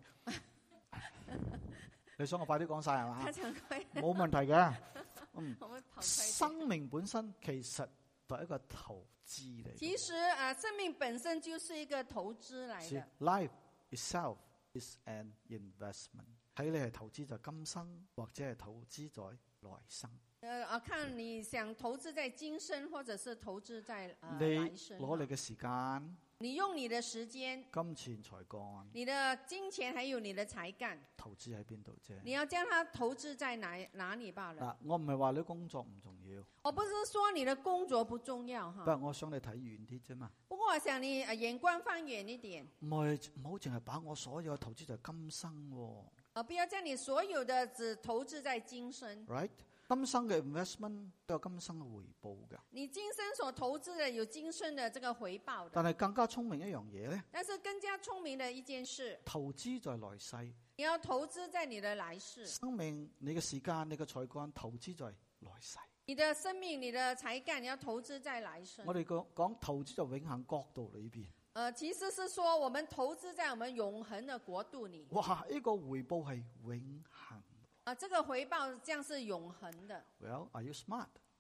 你想我快啲講晒係嘛？ 太長快。 冇問題嘅。嗯， 我們跑快啲。 生命本身其實就係一個投資嚟。 其實啊、呃，生命本身就是一個投資嚟嘅。 Life itself is an investment。睇你係投資在今生，或者係投資在來生。 呃啊，看你想投資在今生，或者是投資在呃你來生。 攞你嘅時間， 你用你的時間、 金錢才幹， 你的金錢還有你的才幹， 投資喺邊度啫？ 你要將它投資在哪哪裡罷了？ 嗱，我唔係話你工作唔重要， 我不是說你的工作不重要哈， 不過我想你睇遠啲啫嘛。 不過我想你眼光放遠一點， 唔係唔好淨係把我所有嘅投資在今生喎。 啊，不要將你所有的只投資在今生。 Right， 今生嘅 investment 都有今生嘅回報㗎。 你今生所投資的有今生的這個回報的。 但係更加聰明一樣嘢咧， 但是更加聰明的一件事， 投資在來世。 你要投資在你的來世。 生命、你嘅時間、你嘅才幹，投資在來世。 你的生命、你的才幹，你要投資在來世。 我哋講講投資在永恆國度裏邊。 呃，其實是說我們投資在我們永恆的國度裏。 哇，呢個回報係永恆。 啊，這個回報將是永恆的。 Well, are you smart？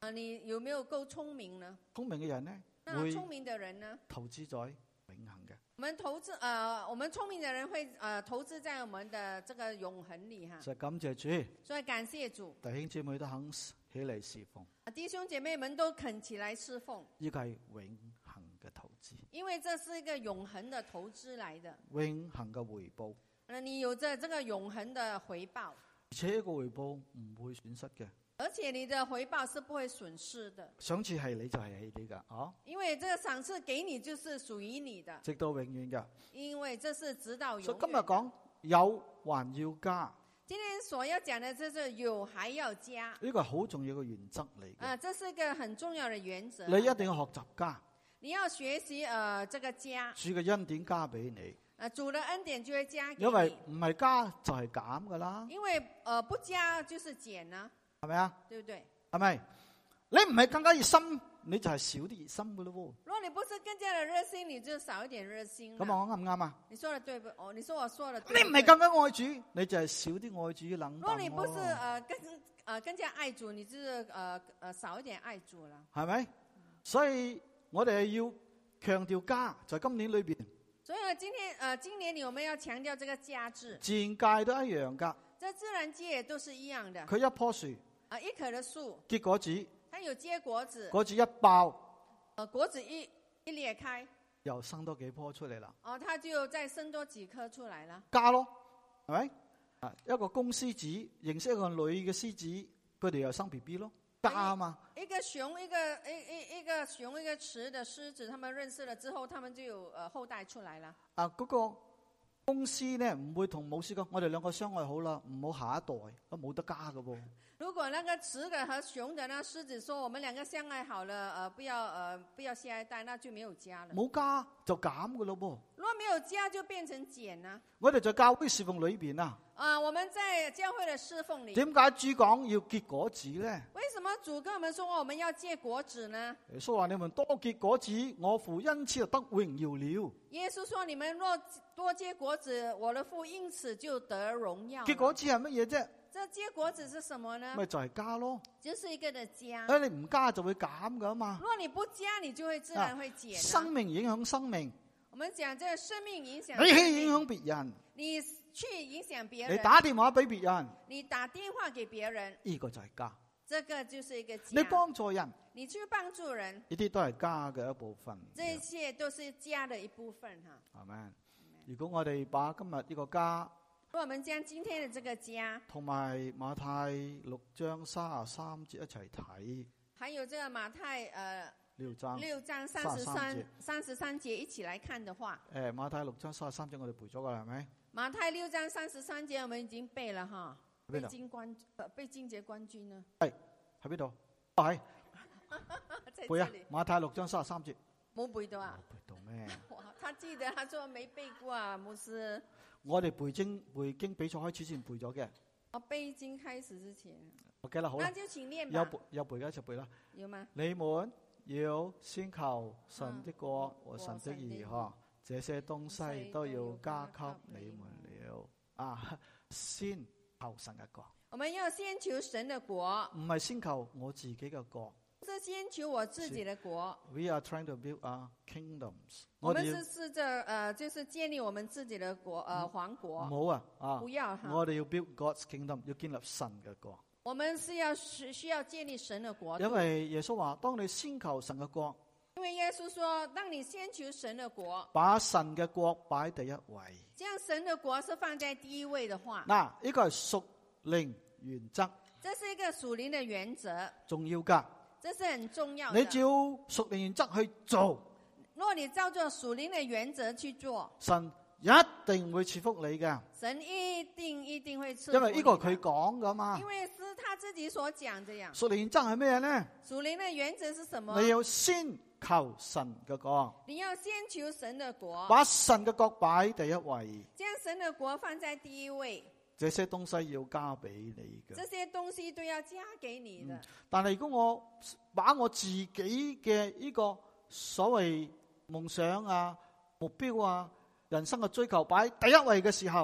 啊，你有沒有夠聰明呢？ 聰明嘅人呢， 那會聰明的人呢？ 投資在永恆嘅。 我們投資，呃，我們聰明的人會，呃，投資在我們的這個永恆裏哈。 就感謝主， 所以感謝主， 弟兄姊妹都肯起嚟侍奉， 弟兄姐妹們都肯起來侍奉， 呢個係永恆嘅投資， 因為這是一個永恆的投資來的， 永恆嘅回報。 呃，你有着這個永恆的回報， 而且呢個回報唔會損失嘅。 而且你的回報是不會損失的。 賞賜係你就係係你噶，啊， 因為這個賞賜給你就是屬於你的， 直到永遠噶。 因為這是直到永遠。 所以今日講有還要加， 今天所要講的就是有還要加， 呢個係好重要嘅原則嚟嘅。 啊，這是一個很重要的原則。 你一定要學習加， 你要學習，呃，這個加， 主嘅恩典加俾你， 啊，主的恩典就會加給你。 因為唔係加就係減噶啦， 因為，呃，不加就是減啦， 係咪啊？ 對不對？ 係咪？你唔係更加熱心，你就係少啲熱心噶咯。 如果你不是更加的熱心，你就少一點熱心。 咁我啱唔啱啊？ 你說的對不？哦，你說我說的對不對？ 你唔係更加愛主，你就係少啲愛主冷淡。 如果你不是，呃，更，呃，更加愛主，你就是，呃，呃，少一點愛主啦。 係咪？所以我哋係要強調加，在今年裏邊。 所以今天，呃，今年裏我們要強調這個加字。 自然界都一樣噶， 這自然界都是一樣的。 佢一棵樹， 啊，一棵的樹結果子， 它有結果子， 果子一爆， 呃，果子一一裂開， 又生多幾棵出嚟啦， 哦，它就再生多幾顆出來了。 加咯，係咪？啊，一個公獅子認識一個女嘅獅子，佢哋又生 B B 咯，加啊嘛。 一個熊，一個一一一個熊，一個雌的獅子，他們認識了之後，他們就有呃後代出來了。 啊，嗰、那個公獅咧唔會同母獅講，我哋兩個相愛好啦，唔好下一代，都冇得加噶噃。 如果那個雌的和雄的那獅子說，我們兩個相愛好了，呃，不要呃不要下一代，那就沒有加了。 冇加就減噶咯噃。 如果沒有加，就變成減啦。 我哋在教會侍奉裏邊啊， 啊，我們在教會的侍奉裏， 點解主講要結果子咧？ 為什麼主跟我們說我們要結果子呢？ 耶穌話：你們多結果子，我父因此就得榮耀了。 耶穌說：你們若多結果子，我的父因此就得榮耀。 結果子係乜嘢啫？ 這結果子是什麼呢？ 咪就係加咯。 就是一個的加。 誒，你唔加就會減噶嘛。 如果你不加，你就會自然會減。 生命影響生命。 我們講這個生命影響。 你去影響別人。 你去影響別人。 你打電話俾別人。 你打電話給別人。 呢個就係加。 這個就是一個加。 你幫助人。 你去幫助人。 呢啲都係加嘅一部分。 這些都是加的一部分哈。 係咪？如果我哋把今日呢個加， 如果我們將今天的這個加， 同埋馬太六章三十三節一齊睇， 還有這個馬太呃六章六章三十三三十三節一起來看的話， 誒，馬太六章三十三節我哋背咗噶啦，係咪？ 馬太六章三十三節我們已經背了哈。 喺邊度？ 被金冠呃被金節冠軍呢？ 係喺邊度？係背啊！ 裡馬太六章三十三節。 冇背到啊？ 背到咩？ 哇！他記得，他說沒背過啊，牧師。 我哋背經背經比賽開始先背咗嘅。 我背經開始之前。 OK 啦，好啦。 那就請練吧。 有背有背嘅一齊背啦。 有嗎？ 你們要先求神的國和神的義嗬，這些東西都要加給你們了。啊，先求神嘅國。 我們要先求神的國， 唔係先求我自己嘅國。 是先求我自己的國。 We are trying to build our kingdoms。 我們是試着，呃，就是建立我們自己的國，呃，皇國。 唔好啊，啊， 不要哈。 我哋要 build God's kingdom，要建立神嘅國。 我們是要需需要建立神的國。 因為耶穌話：當你先求神嘅國， 因為耶穌說，當你先求神的國， 把神嘅國擺第一位， 將神的國是放在第一位的話， 嗱，呢個係屬靈原則。 這是一個屬靈的原則， 重要噶。 這是很重要的。 你照屬靈原則去做， 如果你照着屬靈的原則去做， 神一定會賜福你嘅。 神一定一定會賜福你。 因為呢個係佢講噶嘛。 因為是他自己所講這樣。 屬靈原則係咩呢？ 屬靈的原則是什麼？ 你要先求神嘅國， 你要先求神的國， 把神嘅國擺第一位， 將神的國放在第一位。 這些東西要加俾你嘅。 這些東西都要加給你的。 嗯、但係如果我把我自己嘅呢個所謂夢想啊、目標啊、人生嘅追求擺第一位嘅時候， 如果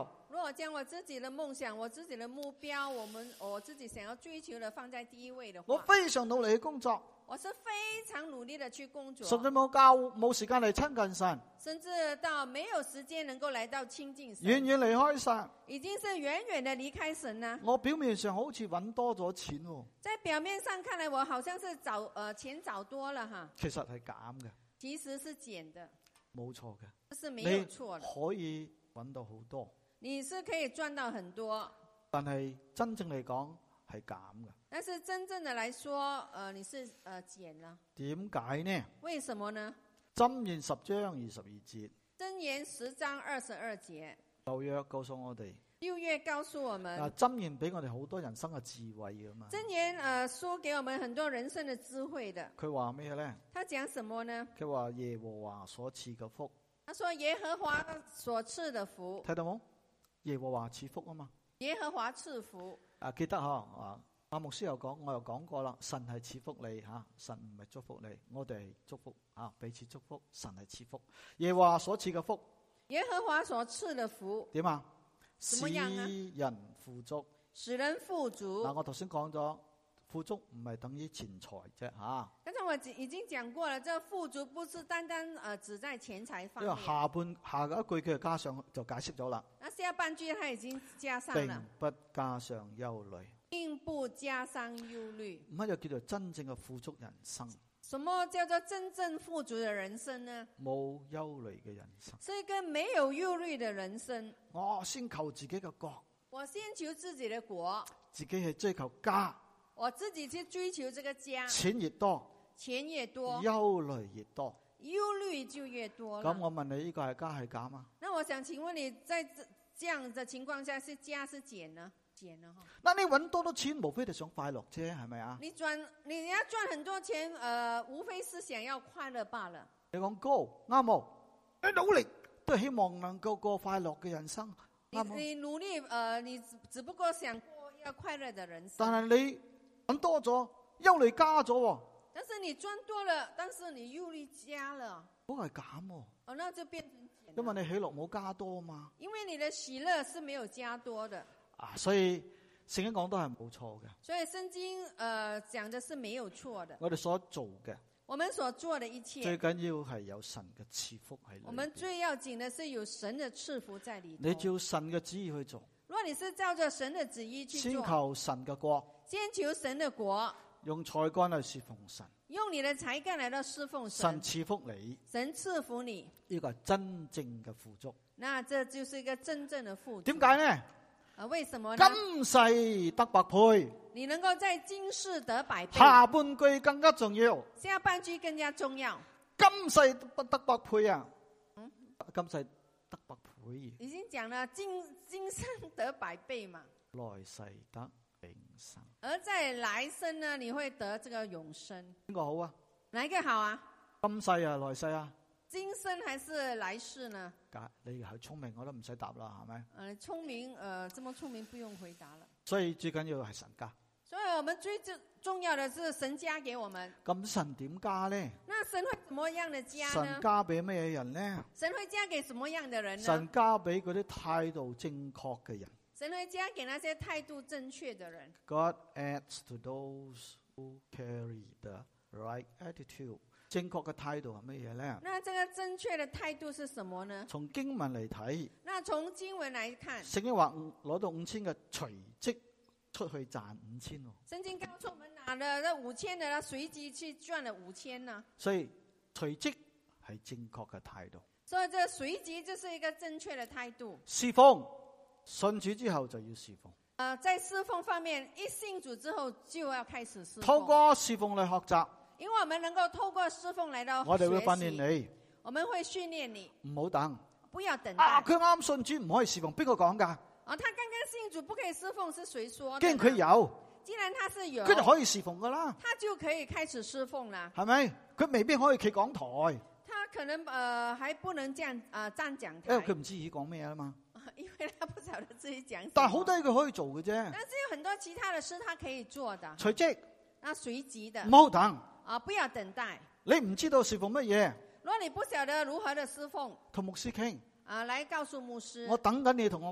果我將我自己的夢想、我自己的目標、我們我自己想要追求的放在第一位的我話， 非常努力去工作， 我是非常努力的去工作， 甚至冇教冇時間嚟親近神， 甚至到沒有時間能夠來到親近神， 遠遠離開神。 已經是遠遠的離開神啦。 我表面上好似揾多咗錢喎， 在表面上看來，我好像是找呃錢找多了哈， 其實係減嘅， 其實是減的， 冇錯嘅。 這是沒有你錯的。 可以揾到好多， 你是可以賺到很多， 但係真正嚟講係減嘅。 但是真正的來說，呃，你是呃減了。 點解呢？ 為什麼呢？ 箴言十章二十二節， 箴言十章二十二節， 舊約告訴我哋， 六月告訴我們， 嗱，箴言俾我哋好多人生嘅智慧噶嘛。 箴言呃說給我們很多人生的智慧的。 佢話咩咧？ 他講什麼呢？ 佢話耶和華所賜嘅福， 他說耶和華所賜的福， 睇到冇？耶和華賜福啊嘛。 耶和華賜福。 啊，記得嗬啊，阿牧師又講，我又講過啦，神係賜福你吓，神唔係祝福你，我哋係祝福啊，彼此祝福，神係賜福。耶和華所賜嘅福， 耶和華所賜的福點啊？ 怎麼樣啊？ 使人富足。 使人富足。 嗱，我頭先講咗，富足唔係等於錢財啫吓。 剛才我已經講過了，這富足不是單單呃只在錢財方面。 因為下半下一句佢就加上就解釋咗啦。 那下半句他已經加上並了， 不加上憂慮。 並不加上憂慮。 乜嘢叫做真正嘅富足人生？ 什麼叫做真正富足的人生呢？ 冇憂慮嘅人生。 是一個沒有憂慮的人生。 我先求自己嘅國， 我先求自己的國， 自己係追求家， 我自己去追求這個家， 錢越多， 錢越多， 憂慮越多。 憂慮就越多了。 咁我問你，呢個係加係減啊？ 那我想請問你，在這這樣的情況下，是加是減呢？減了哈。 嗱，你揾多多錢，無非就想快樂啫，係咪啊？ 你賺，你要賺很多錢，呃，無非是想要快樂罷了。 你講高啱冇？你努力都係希望能夠過快樂嘅人生， 你啱冇？ 你努力，呃，你只只不過想過一個快樂的人生。 但係你揾多咗，憂慮加咗喎， 但是你賺多了，但是你憂慮加了， 嗰個係減喎， 哦，那就變成減了。 因為你喜樂冇加多嘛。 因為你的喜樂是沒有加多的。 啊，所以聖經講都係冇錯嘅。 所以聖經呃講的是沒有錯的。 我哋所做嘅， 我們所做的一切， 最緊要係有神嘅賜福喺裏邊。 我們最要緊的是有神的賜福在裏頭。 你照神嘅旨意去做， 如果你是照着神的旨意去做， 先求神嘅國， 先求神的國， 用才幹去侍奉神， 用你的才幹來到侍奉神， 神賜福你， 神賜福你， 呢個係真正嘅富足。 那這就是一個真正的富足。 點解呢？ 啊，為什麼呢？ 今世得百倍， 你能夠在今世得百倍。 下半句更加重要。 下半句更加重要。 今世不得百倍啊！ 嗯， 今世得百倍， 已經講了今今生得百倍嘛， 來世得永生。 而在來生呢，你會得這個永生。 邊個好啊？ 哪一個好啊？ 今世啊，來世啊？ 今生還是來世呢？ 你係聰明，我都唔使答啦，係咪？ 呃，聰明，呃，這麼聰明，不用回答了。 所以最緊要係神加。 所以我們最重要的是神加給我們。 咁神點加呢？ 那神會怎麼樣的加呢？ 神加俾咩人呢？ 神會加給什麼樣的人呢？ 神加俾嗰啲態度正確嘅人。 神會加給那些態度正確的人。 God adds to those who carry the right attitude。正確嘅態度係乜嘢呢？ 那這個正確的態度是什麼呢？ 從經文嚟睇， 那從經文來看， 聖經話攞到五千嘅隨即出去賺五千。 聖經告訴我們拿了那五千的，隨即去賺了五千呢。 所以隨即係正確嘅態度。 所以這隨即就是一個正確的態度。 侍奉，信主之後就要侍奉。 呃，在侍奉方面，一信主之後就要開始侍奉。 透過侍奉嚟學習。 因為我們能夠透過侍奉來到學習， 我哋會訓練你， 我們會訓練你， 唔好等， 不要等待。 啊，佢啱信主唔可以侍奉，邊個講噶？ 啊，他剛剛信主不可以侍奉，是誰說的？ 既然佢有， 既然他是有， 佢就可以侍奉噶啦， 他就可以開始侍奉啦， 係咪？佢未必可以企講台， 他可能呃還不能這樣啊、呃、站講台， 因為佢唔知自己講咩啊嘛。 因為他不曉得自己講什麼。 但係好多嘢佢可以做嘅啫。 但是有很多其他的事他可以做的。 隨即， 那隨即的， 唔好等。 啊，不要等待。 你唔知道侍奉乜嘢， 如果你不曉得如何的侍奉， 同牧師傾。 啊，來告訴牧師。 我等緊你同我傾。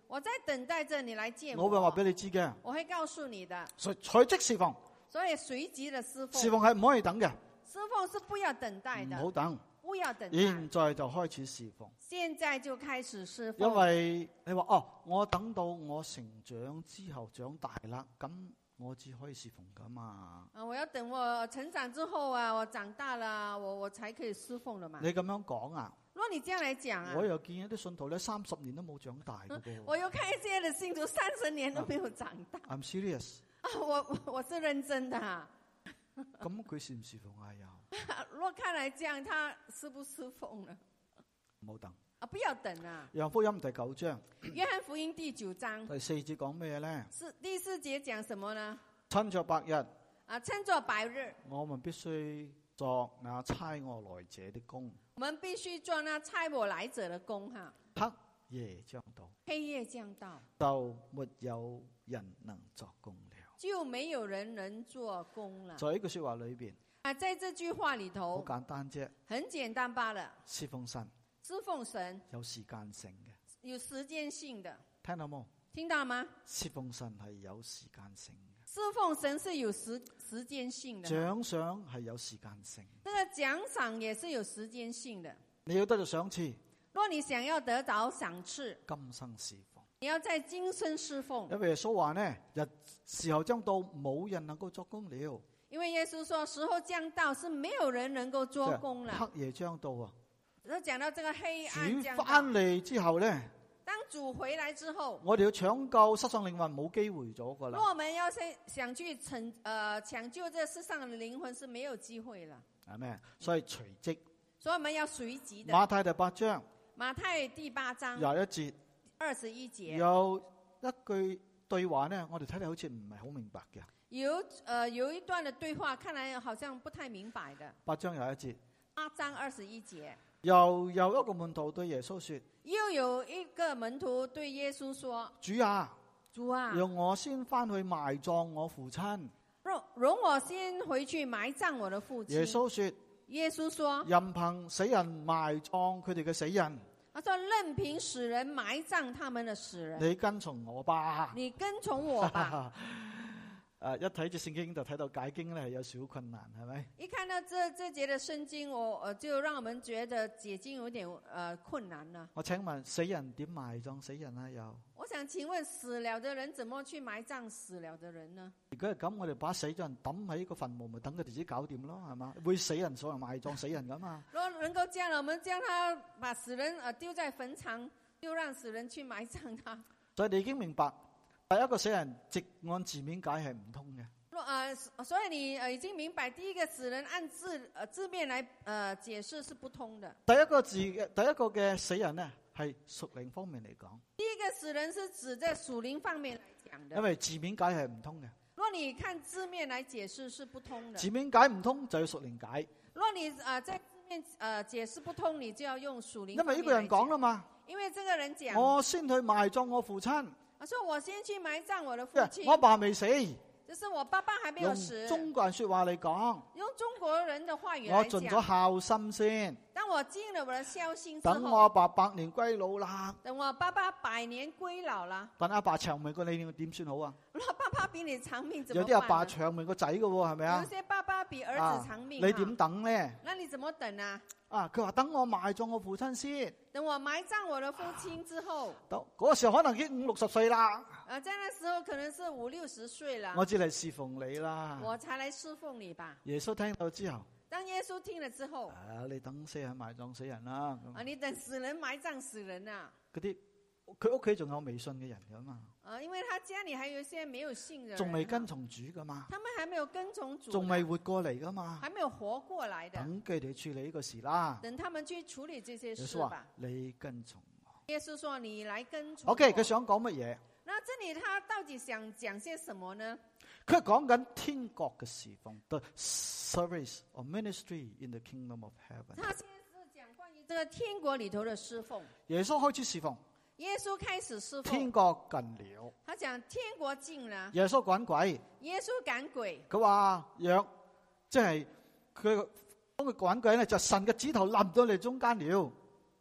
我在等待着你來見我會話俾我， 你知嘅。 我會告訴你的。 所以隨即侍奉， 所以隨即的侍奉， 侍奉係唔可以等嘅， 侍奉是不要等待的， 唔好等。 不要等待。 現在就開始侍奉， 現在就開始侍奉。 因為你話哦，我等到我成長之後長大啦，咁我只可以侍奉噶嘛。 啊，我要等我成長之後啊，我長大了，我我才可以侍奉的嘛。 你咁樣講啊？ 如果你這樣來講啊， 我又見一啲信徒咧，三十年都冇長大嘅噃。 我又看一些的信徒三十年都沒有長大。 I'm serious。 啊，我我我是認真的啊。 咁佢侍唔侍奉啊？又如果看來這樣，他侍不侍奉呢？ 唔好等。 啊，不要等啊。 約翰福音第九章約翰福音第九章第四節講咩咧？ 是第四節講什麼呢？ 趁着白日， 啊，趁作白日， 我們必須作那差我來者的工。 我們必須做那差我來者的工哈。 黑夜將到， 黑夜將到， 就沒有人能作工了。 就沒有人能做工了。 在呢句說話裏邊， 啊，在這句話裏好頭， 簡單啫。 很簡單罷了。 侍奉神侍奉神有時間性嘅， 有時間性的， 聽到冇？ 聽到嗎？ 侍奉神係有時間性嘅， 侍奉神是有時時間性的， 獎賞係有時間性。 這個獎賞也是有時間性的。 你要得到賞賜， 若你想要得到賞賜， 今生侍奉。 你要在今生侍奉。 因為耶穌話呢，日時候將到，冇人能夠作工了。 因為耶穌說時候將到，是沒有人能夠做工了。 黑夜將到啊！ 然後講到這個黑暗將到， 主翻嚟之後呢， 當主回來之後， 我哋要搶救失喪靈魂冇機會咗噶啦。 如果我們要想想去拯呃搶救這世上的靈魂是沒有機會了。 係咩？所以隨即， 所以我們要隨即的。 馬太第八章馬太第八章廿一節二十一節有一句對話呢，我哋睇嚟好似唔係好明白嘅。 有呃有一段的對話，看來好像不太明白的。 八章廿一節， 八章二十一節， 又有一個門徒對耶穌說： 又有一個門徒對耶穌說： 主啊， 主啊， 讓我先翻去埋葬我父親。 容容我先回去埋葬我的父親。 耶穌說： 耶穌說， 任憑死人埋葬佢哋嘅死人， 他說任憑死人埋葬他們的死人， 你跟從我吧。 你跟從我吧。 誒，一睇住聖經就睇到解經咧係有少困難，係咪？ 一看到這這節的聖經，我呃就讓我們覺得解經有點呃困難啦。 我請問死人點埋葬死人啊？又我想請問死了的人怎麼去埋葬死了的人呢？ 如果係咁，我哋把死咗人抌喺個墳墓，咪等佢哋自己搞掂咯，係嘛？會死人所以埋葬死人噶嘛？ 如果能夠這樣，我們將他把死人呃丟在墳場，就讓死人去埋葬他。 所以你已經明白，第一個死人直按字面解係唔通嘅。 呃，所以你呃已經明白，第一個死人按字呃字面來呃解釋是不通的。 第一個字嘅第一個嘅死人呢，係屬靈方面嚟講。 第一個死人是指在屬靈方面來講的， 因為字面解係唔通嘅。 若你看字面來解釋是不通的， 字面解唔通就要屬靈解。 若你呃在字面呃解釋不通，你就要用屬靈。 因為呢個人講啦嘛， 因為這個人講， 我先去埋葬我父親。 我說我先去埋葬我的父親， 我阿爸未死。 就是我爸爸還沒有死。 用中國人說話嚟講， 用中國人的話語來講， 我盡咗孝心先。 當我盡了我的孝心之後， 等我阿爸百年歸老啦。 等我爸爸百年歸老啦。 但阿爸長命過你，點算好啊？ 我爸爸比你長命，怎麼辦？ 有啲阿爸長命過仔嘅喎，係咪啊？ 有些爸爸比兒子長命，啊， 你點等呢？ 那你怎麼等啊？ 啊，佢話等我埋葬我父親先。 等我埋葬我的父親之後， 到嗰個時候可能已經五六十歲啦。 啊，在那時候可能是五六十歲了。 我只嚟侍奉你啦。 我才來侍奉你吧。 耶穌聽到之後， 當耶穌聽了之後， 啊，你等死人埋葬死人啦。 啊，你等死人埋葬死人啊。 嗰啲佢屋企仲有未信嘅人噶嘛？ 啊，因為他家裏還有一些沒有信嘅人， 仲未跟從主噶嘛？ 他們還沒有跟從主， 仲未活過嚟噶嘛？ 還沒有活過來的。 等佢哋處理呢個事啦。 等他們去處理這些事吧。 你跟從我。 耶穌說：你來跟從我。 OK，佢想講乜嘢？ 那這裏他到底想講些什麼呢？ 佢講緊天國嘅侍奉 ，the service or ministry in the kingdom of heaven。 他先是講關於這個天國裏頭的侍奉。 耶穌開始侍奉。 耶穌開始侍奉。 天國近了。 他講天國近了。 耶穌趕鬼。 耶穌趕鬼。 佢話若即係佢當佢趕鬼咧，就神嘅指頭臨到你中間了。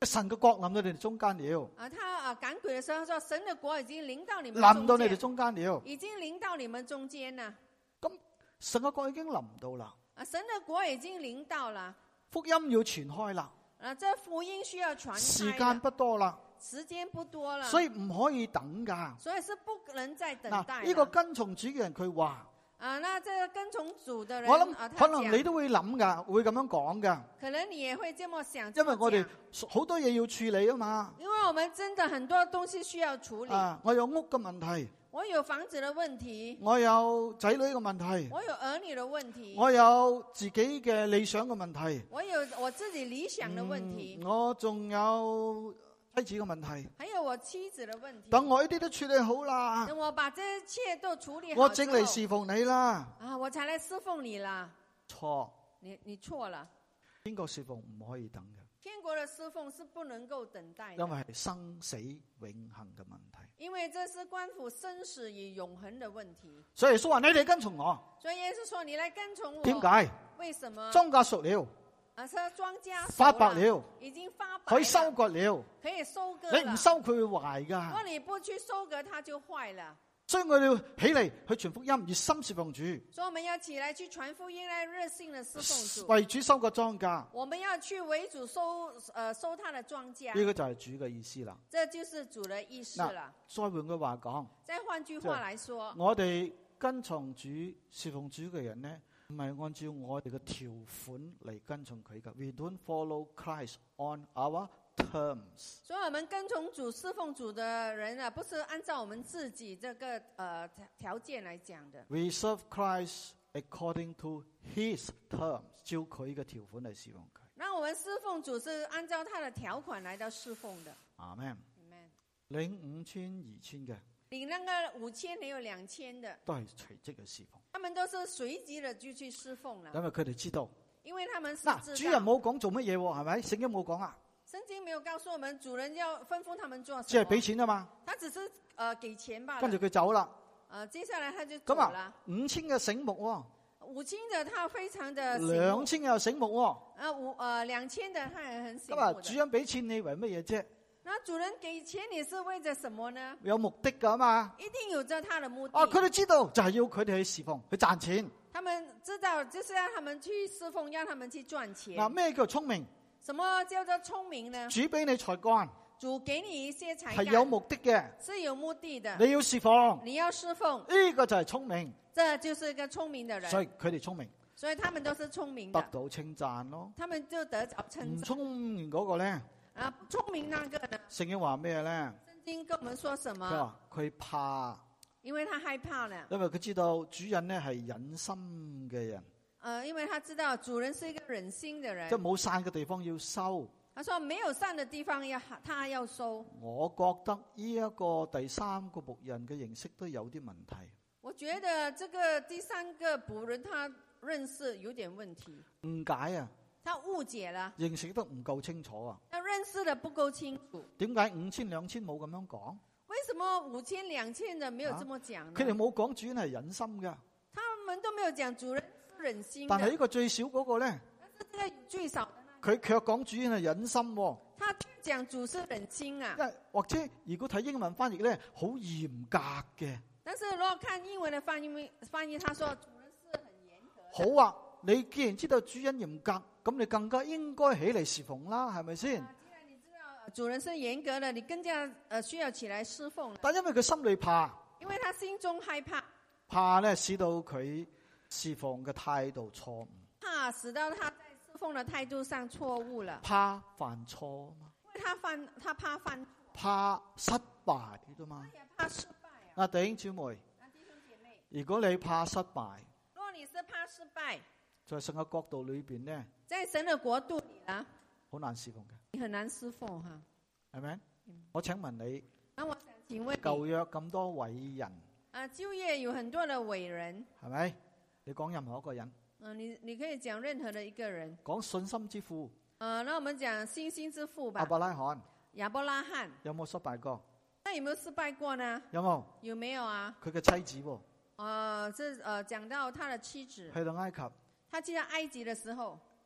神嘅國臨到你哋中間了， 啊，他啊趕鬼的時候說，神的國已經臨到你們臨到你哋中間， 中間了。 已經臨到你們中間啦。 咁神嘅國已經臨到啦， 啊，神的國已經臨到了， 福音要傳開啦， 啊，這福音需要傳開， 時間不多啦， 時間不多了， 所以唔可以等噶。 所以是不能再等待嗱，呢個跟從主嘅人佢話。 啊，那這個跟從主的人， 我諗啊、 可能你都會諗噶，會咁樣講噶。 可能你也會這麼想， 因為我哋好多嘢要處理啊嘛。 因為我們真的很多東西需要處理。 啊，我有屋嘅問題， 我有房子的問題， 我有仔女嘅問題， 我有兒女的問題， 我有自己嘅理想嘅問題， 我有我自己理想的問題， 嗯、我仲有妻子嘅問題， 還有我妻子的問題。 等我呢啲都處理好啦， 等我把這一切都處理好， 我正嚟侍奉你啦。 啊，我才來侍奉你啦。 錯， 你你錯了。 邊個侍奉唔可以等嘅？ 天國的侍奉是不能夠等待的， 因為係生死永恆嘅問題。 因為這是關乎生死與永恆的問題。 所以耶穌話：你哋跟從我。 所以耶穌說：你來跟從我。 點解？ 為什麼？ 莊稼熟了。 啊，是莊稼發白了， 已經發白了， 可以收割了， 可以收割。 你唔收佢會壞噶。 如果你不去收割，它就壞了。 所以我哋要起嚟去傳福音，熱心侍奉主。 所以我們要起來去傳福音，來熱心的侍奉主， 為主收割莊稼。 我們要去為主收，呃，收他的莊稼。 呢個就係主嘅意思啦。 這就是主的意思啦。 再換句話講， 再換句話來說， 我哋跟從主、侍奉主嘅人呢，唔係按照我哋嘅條款嚟跟從佢嘅。We don't follow Christ on our terms。 所以，我們跟從主、侍奉主的人啊，不是按照我們自己這個呃條件來講的。 We serve Christ according to His terms，照佢嘅條款嚟侍奉佢。 那我們侍奉主是按照他的條款來到侍奉的。 阿們。 Amen。 領五千、二千嘅。 領那個五千，還有兩千的， 都係隨即嘅侍奉。 他們都是隨機的就去侍奉了。 因為佢哋知道， 因為他們是知道。 嗱，主人冇講做乜嘢，係咪？聖經冇講啊。 聖經沒有告訴我們主人要吩咐他們做什麼。 即係俾錢啊嘛。 他只是呃給錢吧。 跟住佢走啦。 呃，接下來他就走咁了。 啊，五千嘅醒目喎。 五千的他非常的醒目。 兩千又醒目喎。 啊五呃兩千的他也很醒目。 咁啊，主人俾錢你為乜嘢啫？ 那主人給錢你是為着什麼呢？ 有目的噶嘛？ 一定有着他的目的。 啊，佢哋知道就係要佢哋去侍奉，去賺錢。 他們知道就是要他們去侍奉，讓他們去賺錢。 嗱，咩叫聰明？ 什麼叫做聰明呢？ 主俾你才幹， 主給你一些才幹， 係有目的嘅， 是有目的的。 你要侍奉， 你要侍奉， 呢個就係聰明。 這就是一個聰明的人。 所以佢哋聰明， 所以他們都是聰明的， 得到稱讚咯。 他們就得着稱唔讚。 聰明嗰個咧， 啊，聰明那個呢？ 聖經話咩咧？ 聖經跟我們說什麼？ 佢話佢怕， 因為他害怕了。 因為佢知道主人咧係忍心嘅人， 呃，因為他知道主人是一個忍心的人， 即係冇散嘅地方要收。 他說沒有散的地方要他要收。 我覺得呢一個第三個僕人嘅認識都有啲問題。 我覺得這個第三個僕人他認識有點問題， 誤解啊！ 他誤解了， 認識得唔夠清楚啊！ 他認識得不夠清楚。 點解五千兩千冇咁樣講？ 為什麼五千兩千的沒有這麼講呢？ 佢哋冇講主人係忍心㗎， 他們都沒有講主人是忍心的。 但係呢個最少嗰個咧， 但是這個最少的佢卻講主人係忍心喎。 他講主是忍心啊。 因為或者如果睇英文翻譯咧，好嚴格嘅。 但是如果看英文的翻譯，翻譯他說主人是很嚴格。 好啊，你既然知道主人嚴格，咁你更加應該起嚟侍奉啦，係咪先？ 啊，既然你知道主人是嚴格的，你更加呃需要起來侍奉。 但因為佢心裏怕， 因為他心中害怕， 怕咧使到佢侍奉嘅態度錯誤， 怕使到他在侍奉的態度上錯誤了， 怕犯錯嘛， 因為他犯他怕犯， 怕失敗啫嘛。 他也怕失敗啊。 阿弟兄姊妹， 啊，弟兄姐妹， 如果你怕失敗， 如果你是怕失敗， 在神嘅角度裏邊咧， 在神的國度裏啊， 好難侍奉嘅， 你很難侍奉哈。 係咪？我請問你， 那我想請問舊你， 約咁多偉人， 啊，舊約有很多的偉人， 係咪？你講任何一個人， 嗯、你你可以講任何的一個人， 講信心之父呃，那我們講信心之父吧亞，伯拉罕， 亞伯拉罕， 有冇失敗過？ 那有沒有失敗過呢？ 有冇？ 有沒有啊？ 佢嘅妻子喎， 呃，這呃講到他的妻子， 去到埃及， 他去到埃及的時候，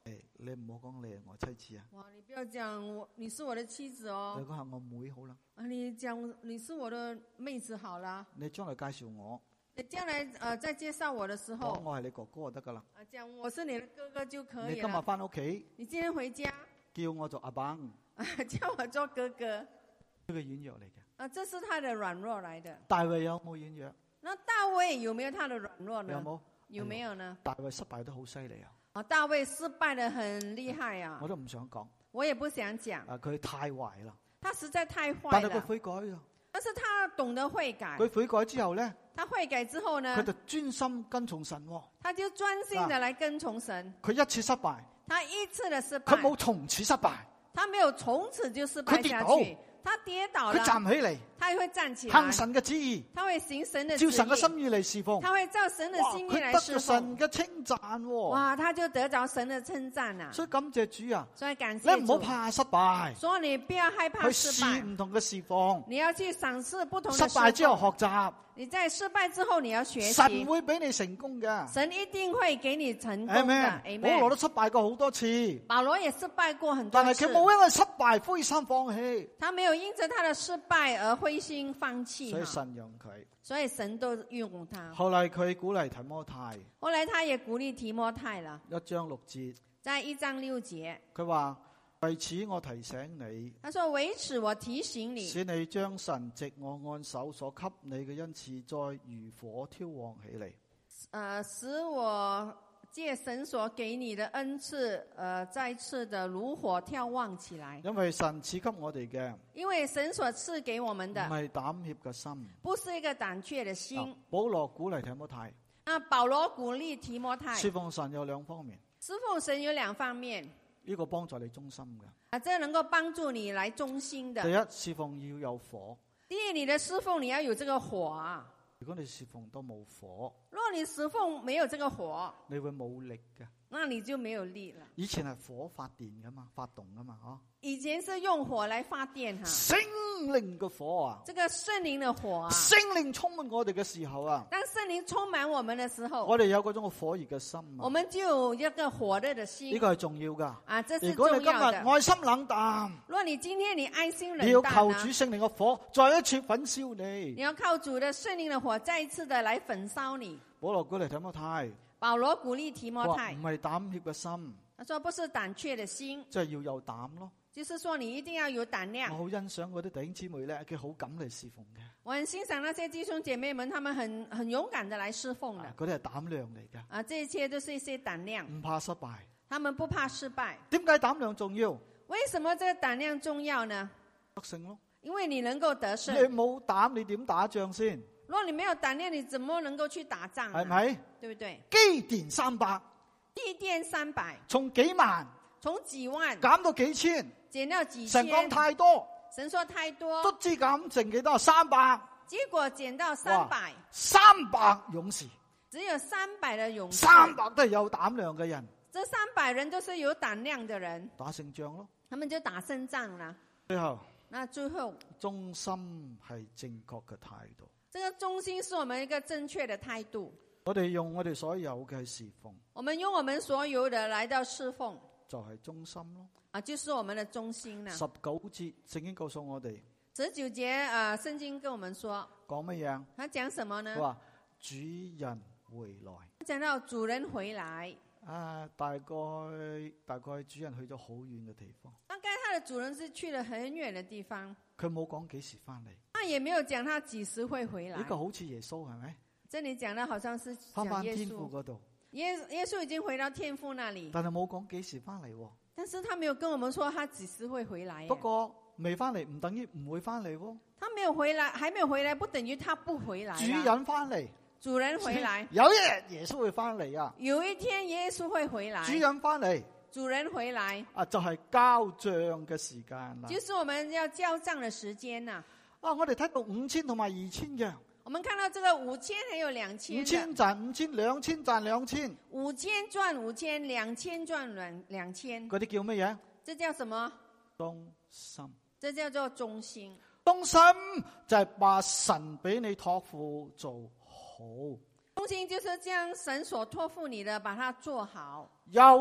誒，你唔好講你係我妻子啊， 哇，你不要講我，你是我的妻子哦你。講下我妹好啦， 啊，你講你是我的妹子好啦。 你將來介紹我， 你將來呃再介紹我的時講候， 我係你哥哥就得噶啦。 啊，講我是你的哥哥就可你今日以了。 翻屋企你今天回家， 叫我做阿爸，呢啊，叫我做哥哥， 個軟弱嚟嘅。 啊，這是他的軟弱來的。 大衛有冇軟弱？ 那大衛有沒有他的軟弱呢？ 有冇？ 有沒有呢？ 大衛失敗得好犀利啊！ 啊，大衛失敗得很厲害啊我！都唔想講， 我也不想講， 啊，佢太壞啦。 他實在太壞了。 但係佢悔改啊！ 但是他懂得悔改， 佢悔改之後咧， 他悔改之後佢呢， 就專心跟從神喎。 他就專心的來跟從神。 佢一次失敗， 他一次的失敗， 佢冇從此失敗， 他沒有從此就失敗下佢跌去。他跌倒佢了， 站起嚟， 他也會站起來行，神嘅旨意， 他會行神的旨意， 照神嘅心意嚟侍奉。 他會照神的哇！ 心意佢得咗來侍奉。 神嘅稱讚喎。 哇，他就得着神的稱讚啊！ 所以感謝主啊！ 所以感謝你唔好主， 怕失敗， 所以你不要害怕去失敗， 試唔同嘅侍奉。 你要去嘗試不同失的敗之後侍奉。 學習， 你在失敗之後，你要學神習， 會俾你成功嘅。 神一定會給你成功的。 Amen。保羅 Amen。 都失敗過好多次， 保羅也失敗過很但多次， 係佢冇因為失敗灰心放棄， 他沒有因着他的失敗而灰心放棄所以哈， 神讓佢。 所以神都用他。 後嚟佢鼓勵提摩太後來他也鼓勵提摩太了， 一章六節， 在一章六節， 佢話：為此我提醒你， 他說：為此我提醒你， 使你將神藉我按手所給你嘅恩賜，再如火挑旺起嚟。 呃，使我借神所給你的恩賜，呃，再次的如火眺望起來。 因為神賜給我哋嘅因為神所賜給我們唔的， 係膽怯嘅心。 不是一個膽怯的心。 啊保羅鼓勵提摩太， 那保羅鼓勵提摩太， 侍奉神有兩方面， 侍奉神有兩方面， 呢個幫助你忠心嘅。 啊，這能夠幫助你來忠心的。 第一，侍奉要有火。 第一，你的侍奉你要有這個火啊。 如果你侍奉都冇火， 如果你侍奉沒有這個火， 你會冇力嘅。 那你就沒有力了。 以前係火發電噶嘛，發動噶嘛，嗬。 以前是用火來發電哈， 聖靈嘅火啊， 這個聖靈的火啊， 聖靈充滿我哋嘅時候啊， 當聖靈充滿我們的時候， 我哋有嗰種火熱嘅心我啊， 們就有一個火熱的心。 呢個係重要噶。 啊，這是如果你今日重要的。 愛心冷淡， 如果你今天你愛心你要冷淡呢求主，聖靈嘅火再一次焚燒你你。 要靠主的聖靈的火再一次的來焚燒你。 保羅鼓勵提摩太， 保羅鼓勵提摩太話唔，係膽怯嘅心， 他說不是膽怯的心， 即係要有膽咯。 就是說你一定要有膽量。 我好欣賞嗰啲弟兄姊妹咧，佢好敢嚟侍奉嘅， 我很欣賞那些弟兄姐妹們，他們很很勇敢的來侍奉的。 嗰啲係膽量嚟嘅， 啊，這一切都是一些膽量， 唔怕失敗。 他們不怕失敗。 點解膽量重要？ 為什麼這個膽量重要呢？ 得勝咯。 因為你能夠得你勝。 冇膽，你點打仗先？ 如果你沒有膽量，你怎麼能夠去打仗呢？ 係咪？ 對不對？ 基甸三百， 地電三百， 從幾萬從幾萬減到幾千， 減到幾神講千。 太多， 神說太多， 卒之減剩幾多？三百。 結果減到三百， 三百勇士， 只有三百的勇士。 三百都係有膽量嘅人， 這三百人都是有膽量的人， 打勝仗咯。 他們就打勝仗了。 最後， 那最後， 忠心係正確嘅態度。 這個忠心是我們一個正確的態度。 我哋用我哋所有嘅侍奉， 我們用我們所有的來到侍奉， 就係忠心咯。 啊，就是我們的忠心啦。 十九節聖經告訴我哋十九節啊，聖經跟我們說， 講乜嘢？ 他講什麼呢？ 佢話主人回來。 講到主人回來， 啊，大概大概主人去咗好遠嘅地方， 大概他的主人是去了很遠的地方， 佢冇講幾時翻嚟。 他也沒有講他幾時會回來。 呢個好似耶穌係咪？ 這裡講到好像是翻講耶翻天父穌， 嗰度， 耶耶穌已經回到天父那裡， 但係冇講幾時翻嚟。 但是他沒有跟我們說他幾時會回來。 不過未翻嚟唔等於唔會翻嚟喎。 他沒有回來，還沒有回來，不等於他不回來。 主人翻嚟， 主人回來， 有一日耶穌會翻嚟啊！ 有一天耶穌會回來。 主人翻嚟主人回來， 啊，就係交賬嘅時間啦。 就是我們要交賬的時間呐。 啊，我哋睇到五千同埋二千嘅， 我們看到這個五千還有兩千的， 五千賺五千，兩千賺兩千， 五千賺五千，兩千賺兩兩千， 嗰啲叫乜嘢？ 這叫什麼？ 忠心。 這叫做忠心。 忠心就係把神俾你託付做好， 忠心就是將神所託付你的，把它做好。 有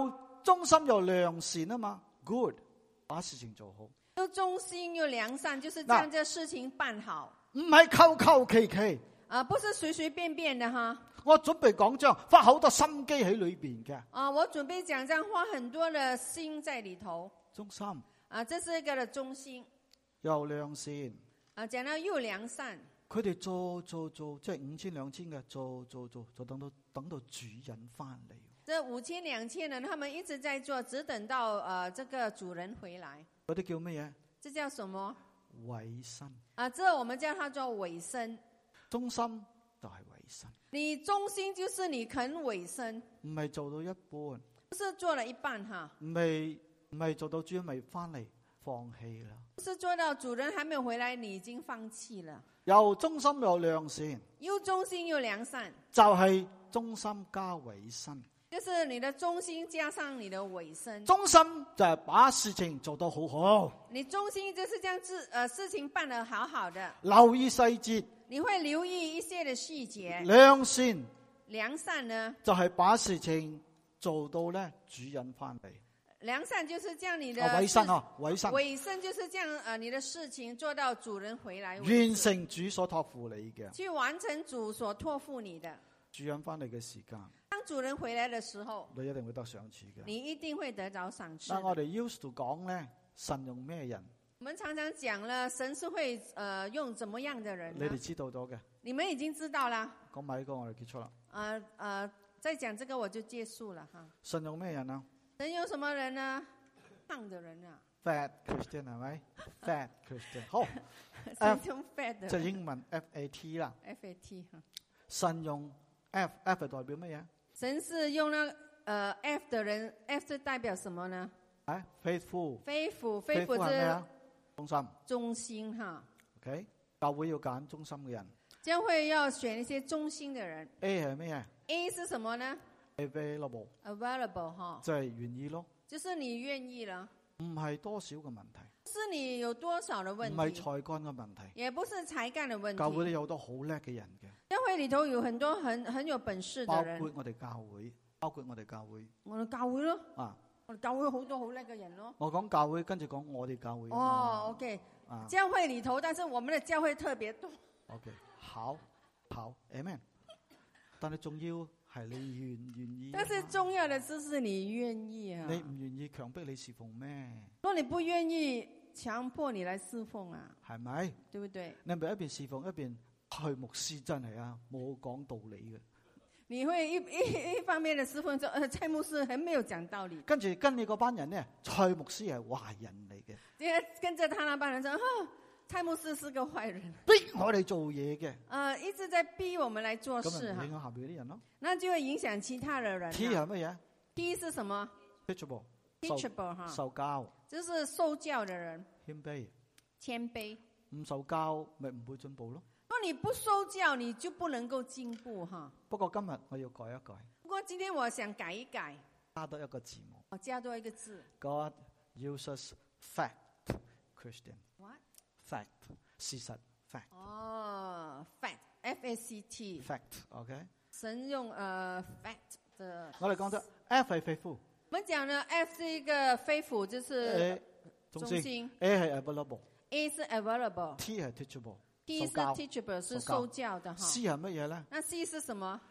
忠心又良善啊嘛 ，good， 把事情做好。 又忠心又良善，就是將這事情辦好。 唔係求求其其。 啊，不是隨隨便便的哈。 我準備講章，花好多心機喺裏邊嘅。 啊，我準備講章，花很多的心在裏頭。 忠心。 啊，這是一個的忠心。 又良善。 啊，講到又良善。 佢哋做做做，即係五千兩千嘅，做做做，就等到等到主人翻嚟。 這五千兩千人，他們一直在做，只等到呃這個主人回來。 嗰啲叫乜嘢？ 這叫什麼？ 委身。 啊，這我們叫它做委身。 忠心就係委身。 你忠心就是你肯委身。 唔係做到一半。 不是做了一半哈。 唔係唔係做到主人未翻嚟，放棄啦。 不是做到主人還沒有回來，你已經放棄了。 又忠心又良善。 又忠心又良善。 就係、是、忠心加委身。 就是你的忠心加上你的委身。 忠心就係把事情做到好好。 你忠心就是將事呃事情辦得好好的。 留意細節。 你會留意一些的細節。 良善。 良善呢？ 就係、是、把事情做到咧主人翻嚟。 良善就是將你的啊委身啊委身。 委身就是將呃你的事情做到主人回來。 完成主所託付你嘅。 去完成主所託付你的。 主人翻嚟嘅時間。 當主人回來的時候， 你一定會得賞賜嘅。 你一定會得着賞賜。 但我哋 used to 講咧，神用咩人？ 我們常常講了，神是會呃用怎麼樣的人呢？ 你哋知道咗嘅。 你們已經知道啦。 講埋呢個我哋結束啦。 呃呃，再講這個我就結束了哈。 神用咩人啊？ 神用什麼人呢？胖的人啊。 Fat Christian 係咪？Fat Christian 好。 神用 fat 的。 即係英文 F A T 啦。 F A T 哈。 神用 F F 係代表乜嘢？ 神是用那呃 F 的人 ，F 是代表什麼呢？ 啊 ，faithful。 faithful faithful 係咩啊？忠心。 忠心哈。 OK， 教會要揀忠心嘅人。 教會要選一些忠心嘅人。 A 係咩啊 ？A 是什麼呢 ？Available。 Available 哈。 就係願意咯。 就是你願意啦。 唔係多少嘅問題。 是你有多少嘅問題。 唔係才幹嘅問題。 也不是才幹嘅問題。 教會裏有好多好叻嘅人嘅。 教會裏頭有很多很很有本事嘅人。 包括我哋教會，包括我哋教會。 我哋教會咯。 啊。 我哋教會好多好叻嘅人咯。 我講教會，跟住講我哋教會。 哦 ，OK。啊。教會裏頭，但是我們的教會特別多。 OK， 好，好 ，Amen。但係重要係你願唔願意。 但是重要的就是你願意啊。 你唔願意強迫你侍奉咩？ 若你不願意強迫你來侍奉啊， 係咪？ 對不對？ 你咪一邊侍奉一邊去牧師，真係啊，冇講道理嘅。 你會一一一方面的侍奉說，呃，蔡牧師很沒有講道理。 跟住跟你嗰班人呢，蔡牧師係壞人嚟嘅。 跟着他那班人說，哦，蔡牧師是個壞人， 逼我哋做嘢嘅。 呃，一直在逼我們來做事哈。 咁咪影響下邊啲人咯。 那就會影響其他的人。 T 係乜嘢 ？T 是什麼 ？Teachable。 Teachable 哈。 受教。 就是受教的人。 謙卑。 謙卑。 唔受教咪唔會進步咯。 若你不受教，你就不能夠進步哈。 不過今日我要改一改。 不過今天我想改一改， 加多一個字母。 我加多一個字。 God uses fact Christian。 What？ Fact 事實 fact。 哦 ，fact F A C T。 Fact，OK。 神用呃 fact 的。 我哋講咗 F 係 faithful。 我們講呢 F 是一個 faithful，就是忠心。 A 係 available。A 是 available。 T 係 teachable。 T 是 teachable， 是受教的哈。 C 係乜嘢咧？ 那 C 是什麼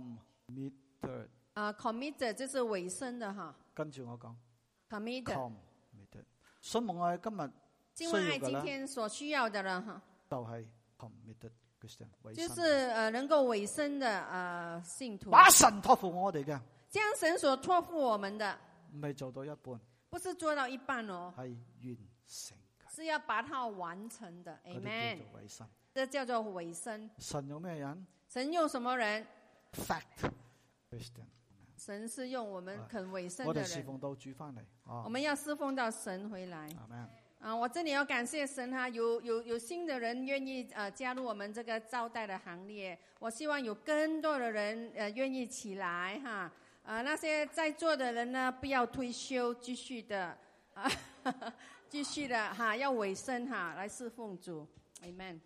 ？Committed。 啊 ，committed 就是委身的哈。 跟住我講。 Committed。 Committed。所以我哋今日今晚愛今天所需要的人哈， 就係 committed Christian。 就是呃能夠委身的呃信徒。 把神託付我哋嘅。 將神所託付我們的。 唔係做到一半。 不是做到一半哦。 係完成。 是要把它完成的 ，Amen。這叫做委身。 神用咩人？ 神用什麼人 ？Fact Christian。 神是用我們肯委身的人。 我哋侍奉到主翻嚟。 我們要侍奉到神回來。 Amen。 啊，我這裡要感謝神哈，有有有新的人願意呃加入我們這個招待的行列。我希望有更多的人呃願意起來哈。啊，那些在座的人呢，不要退休，繼續的啊。繼續的哈，要委身哈，來侍奉主 ，Amen。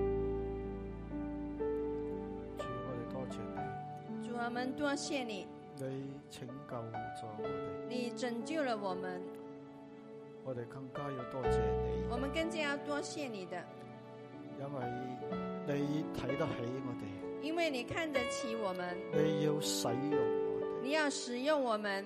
主，我哋多謝你。 主，我們多謝你。 你拯救咗我哋， 你拯救了我們， 我哋更加要多謝你， 我們更加要多謝你的， 因為你睇得起我哋， 因為你看得起我們， 你要使用我哋， 你要使用我們。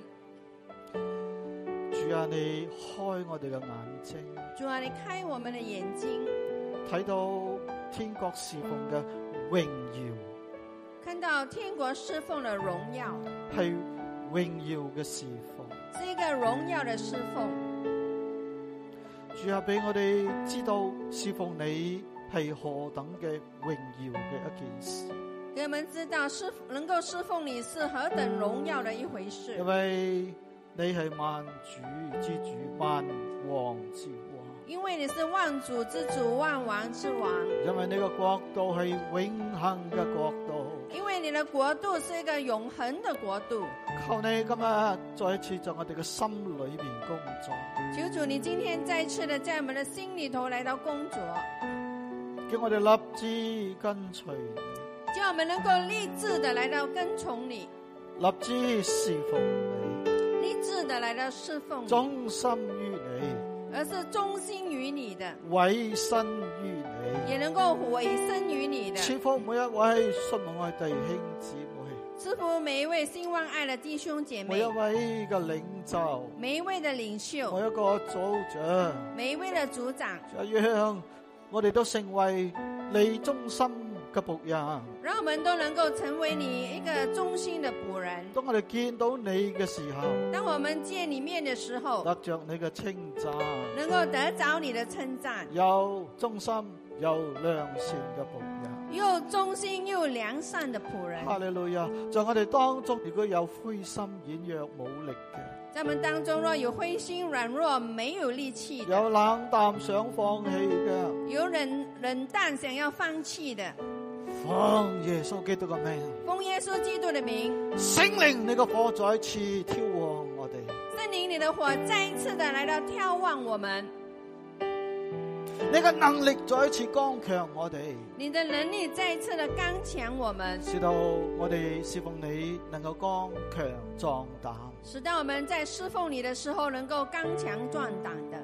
主啊，你開我哋嘅眼睛， 主啊，你開我們的眼睛， 睇到天國侍奉嘅榮耀， 看到天國侍奉的榮耀， 係榮耀嘅侍奉， 是一個榮耀的侍奉。 主啊，俾我哋知道侍奉你係何等嘅榮耀嘅一件事， 給我們知道侍能夠侍奉你是何等榮耀的一回事。 因為你係萬主之主，萬王之王。 因為你是萬主之主，萬王之王。 因為你個國度係永恆嘅國度。 因為你的國度是一個永恆的國度。 求你今日再一次在我哋嘅心裏邊工作。 求主你今天再次的在我們的心裏頭來到工作， 叫我哋立志跟隨你， 叫我們能夠立志的來到跟從你， 立志侍奉你， 立志的來到侍奉你， 忠心於你， 而是忠心於你的， 委身於你， 也能夠委身於你的。 賜福每一位信望愛弟兄姊妹， 賜福每一位興旺愛的弟兄姐妹， 每一位嘅領袖， 每一位的領袖， 每一個組長， 每一位的組長， 一樣我哋都成為你忠心嘅僕人。 讓我們都能夠成為你一個忠心的僕人。 當我哋見到你嘅時候， 當我們見你面的時候， 得着你嘅稱讚， 能夠得着你的稱讚， 有忠心又良善嘅僕人， 又忠心又良善的僕人。 哈利路亞！在我哋當中，如果有灰心軟弱冇力嘅， 在我們當中若有灰心軟弱沒有力氣的， 有冷淡想放棄嘅， 有冷冷淡想要放棄的， 奉耶穌基督嘅名， 奉耶穌基督的名， 聖靈你嘅火再次挑旺我哋， 聖靈你的火再一次的來到眺望我們， 你嘅能力再一次剛強我哋， 你的能力再一次的剛強我們， 使到我哋侍奉你能夠剛強壯膽， 使到我們在侍奉你的時候能夠剛強壯膽的。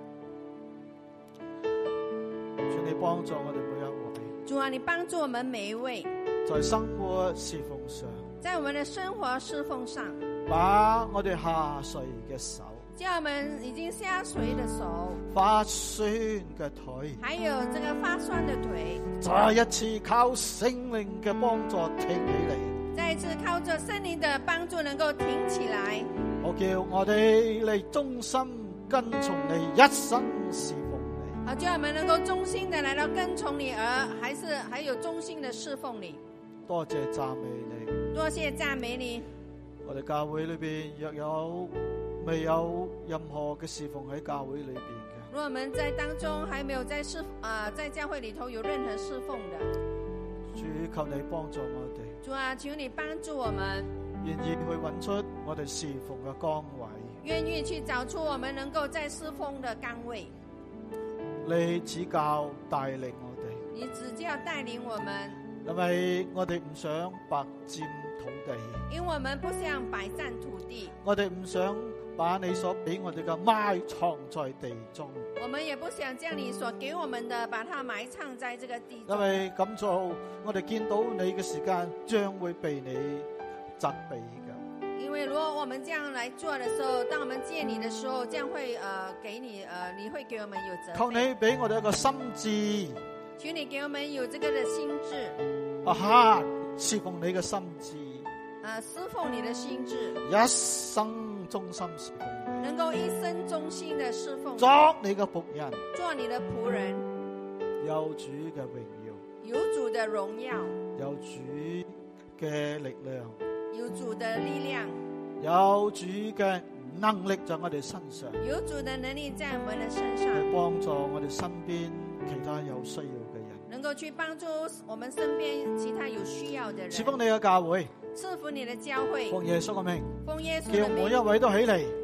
求你幫助我哋每一位。 主啊，你幫助我們每一位， 在生活侍奉上， 在我們的生活侍奉上， 把我哋下垂嘅手， 叫我們已經下垂的手， 發酸嘅腿， 還有這個發酸的腿， 再一次靠聖靈嘅幫助挺起嚟， 再一次靠着聖靈的幫助能夠挺起來。 我叫我哋嚟忠心跟從你，一生侍奉你。 好，叫我們能夠忠心的來到跟從你，而還是還有忠心的侍奉你。 多謝讚美你， 多謝讚美你。 我哋教會裏邊若有未有任何嘅侍奉喺教會裏邊嘅， 如果我們在當中還沒有在侍啊、呃、在教會裏頭有任何侍奉的， 主求你幫助我哋。 主啊，求你幫助我們， 願意去揾出我哋侍奉嘅崗位， 願意去找出我們能夠在侍奉的崗位。 你指教帶領我哋， 你指教帶領我們， 因為我哋唔想白佔土地， 因為我們不想白佔土地， 我哋唔想把你所俾我哋嘅埋藏在地中， 我們也不想將你所給我們的把它埋藏在這個地中。 因為咁做，我哋見到你嘅時間將會被你責備嘅。 因為如果我們這樣來做的時候，當我們見你的時候，將會呃給你呃你會給我們有責備。 求你俾我哋一個心志， 求你給我們有這個的心志， 啊哈，侍奉你嘅心志， 呃侍奉你的心志， 一生忠心侍奉你， 能夠一生忠心的侍奉你， 作你嘅僕人， 做你的僕人， 有主嘅榮耀， 有主的榮耀， 有主嘅力量， 有主的力量， 有主嘅能力在我哋身上， 有主的能力在我們的身上， 去幫助我哋身邊其他有需要嘅人， 能夠去幫助我們身邊其他有需要的人。 賜福你嘅教會， 賜福你的教會， 奉耶穌嘅名， 奉耶穌叫的名， 每一位都起嚟，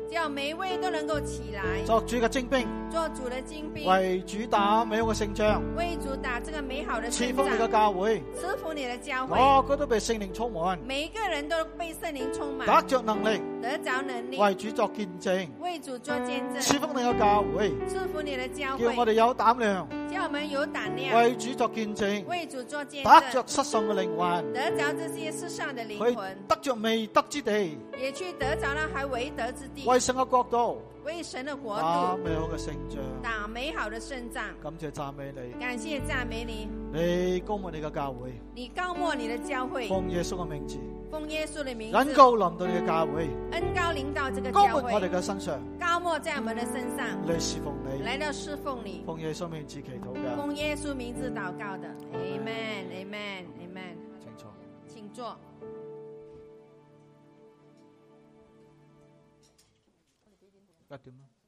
叫每一位都能夠起來， 作主嘅精兵， 做主的精兵， 為主打美好嘅勝仗， 為主打這個美好的勝賜福你嘅仗， 教會， 賜福你的教會， 個個都被聖靈充滿， 每一個人都被聖靈充滿， 得着能力， 得着能力， 為主作見證， 為主做見證， 賜福你嘅教會， 賜福你的教會， 叫我哋有膽量， 叫我們有膽量， 為主作見證， 為主做見得着證， 失喪嘅靈魂， 得着這些世上的靈去魂， 得着未得之地， 也去得着那還未得之地， 為神嘅國度為神的國度打美好嘅勝仗。 打美好的勝仗。 感謝讚美你， 感謝讚美你， 你高抹你嘅教會， 你高抹你的教會， 奉耶穌嘅名字， 奉耶穌的名字， 恩膏臨到你嘅教會， 恩膏臨到這個高教會， 抹我哋嘅身上， 高抹在我們的身上， 嚟侍奉你， 來到侍奉你， 奉耶穌名字祈禱嘅， 奉耶穌名字禱告的，Amen，Amen，Amen， 請坐。 請坐。 一點啦。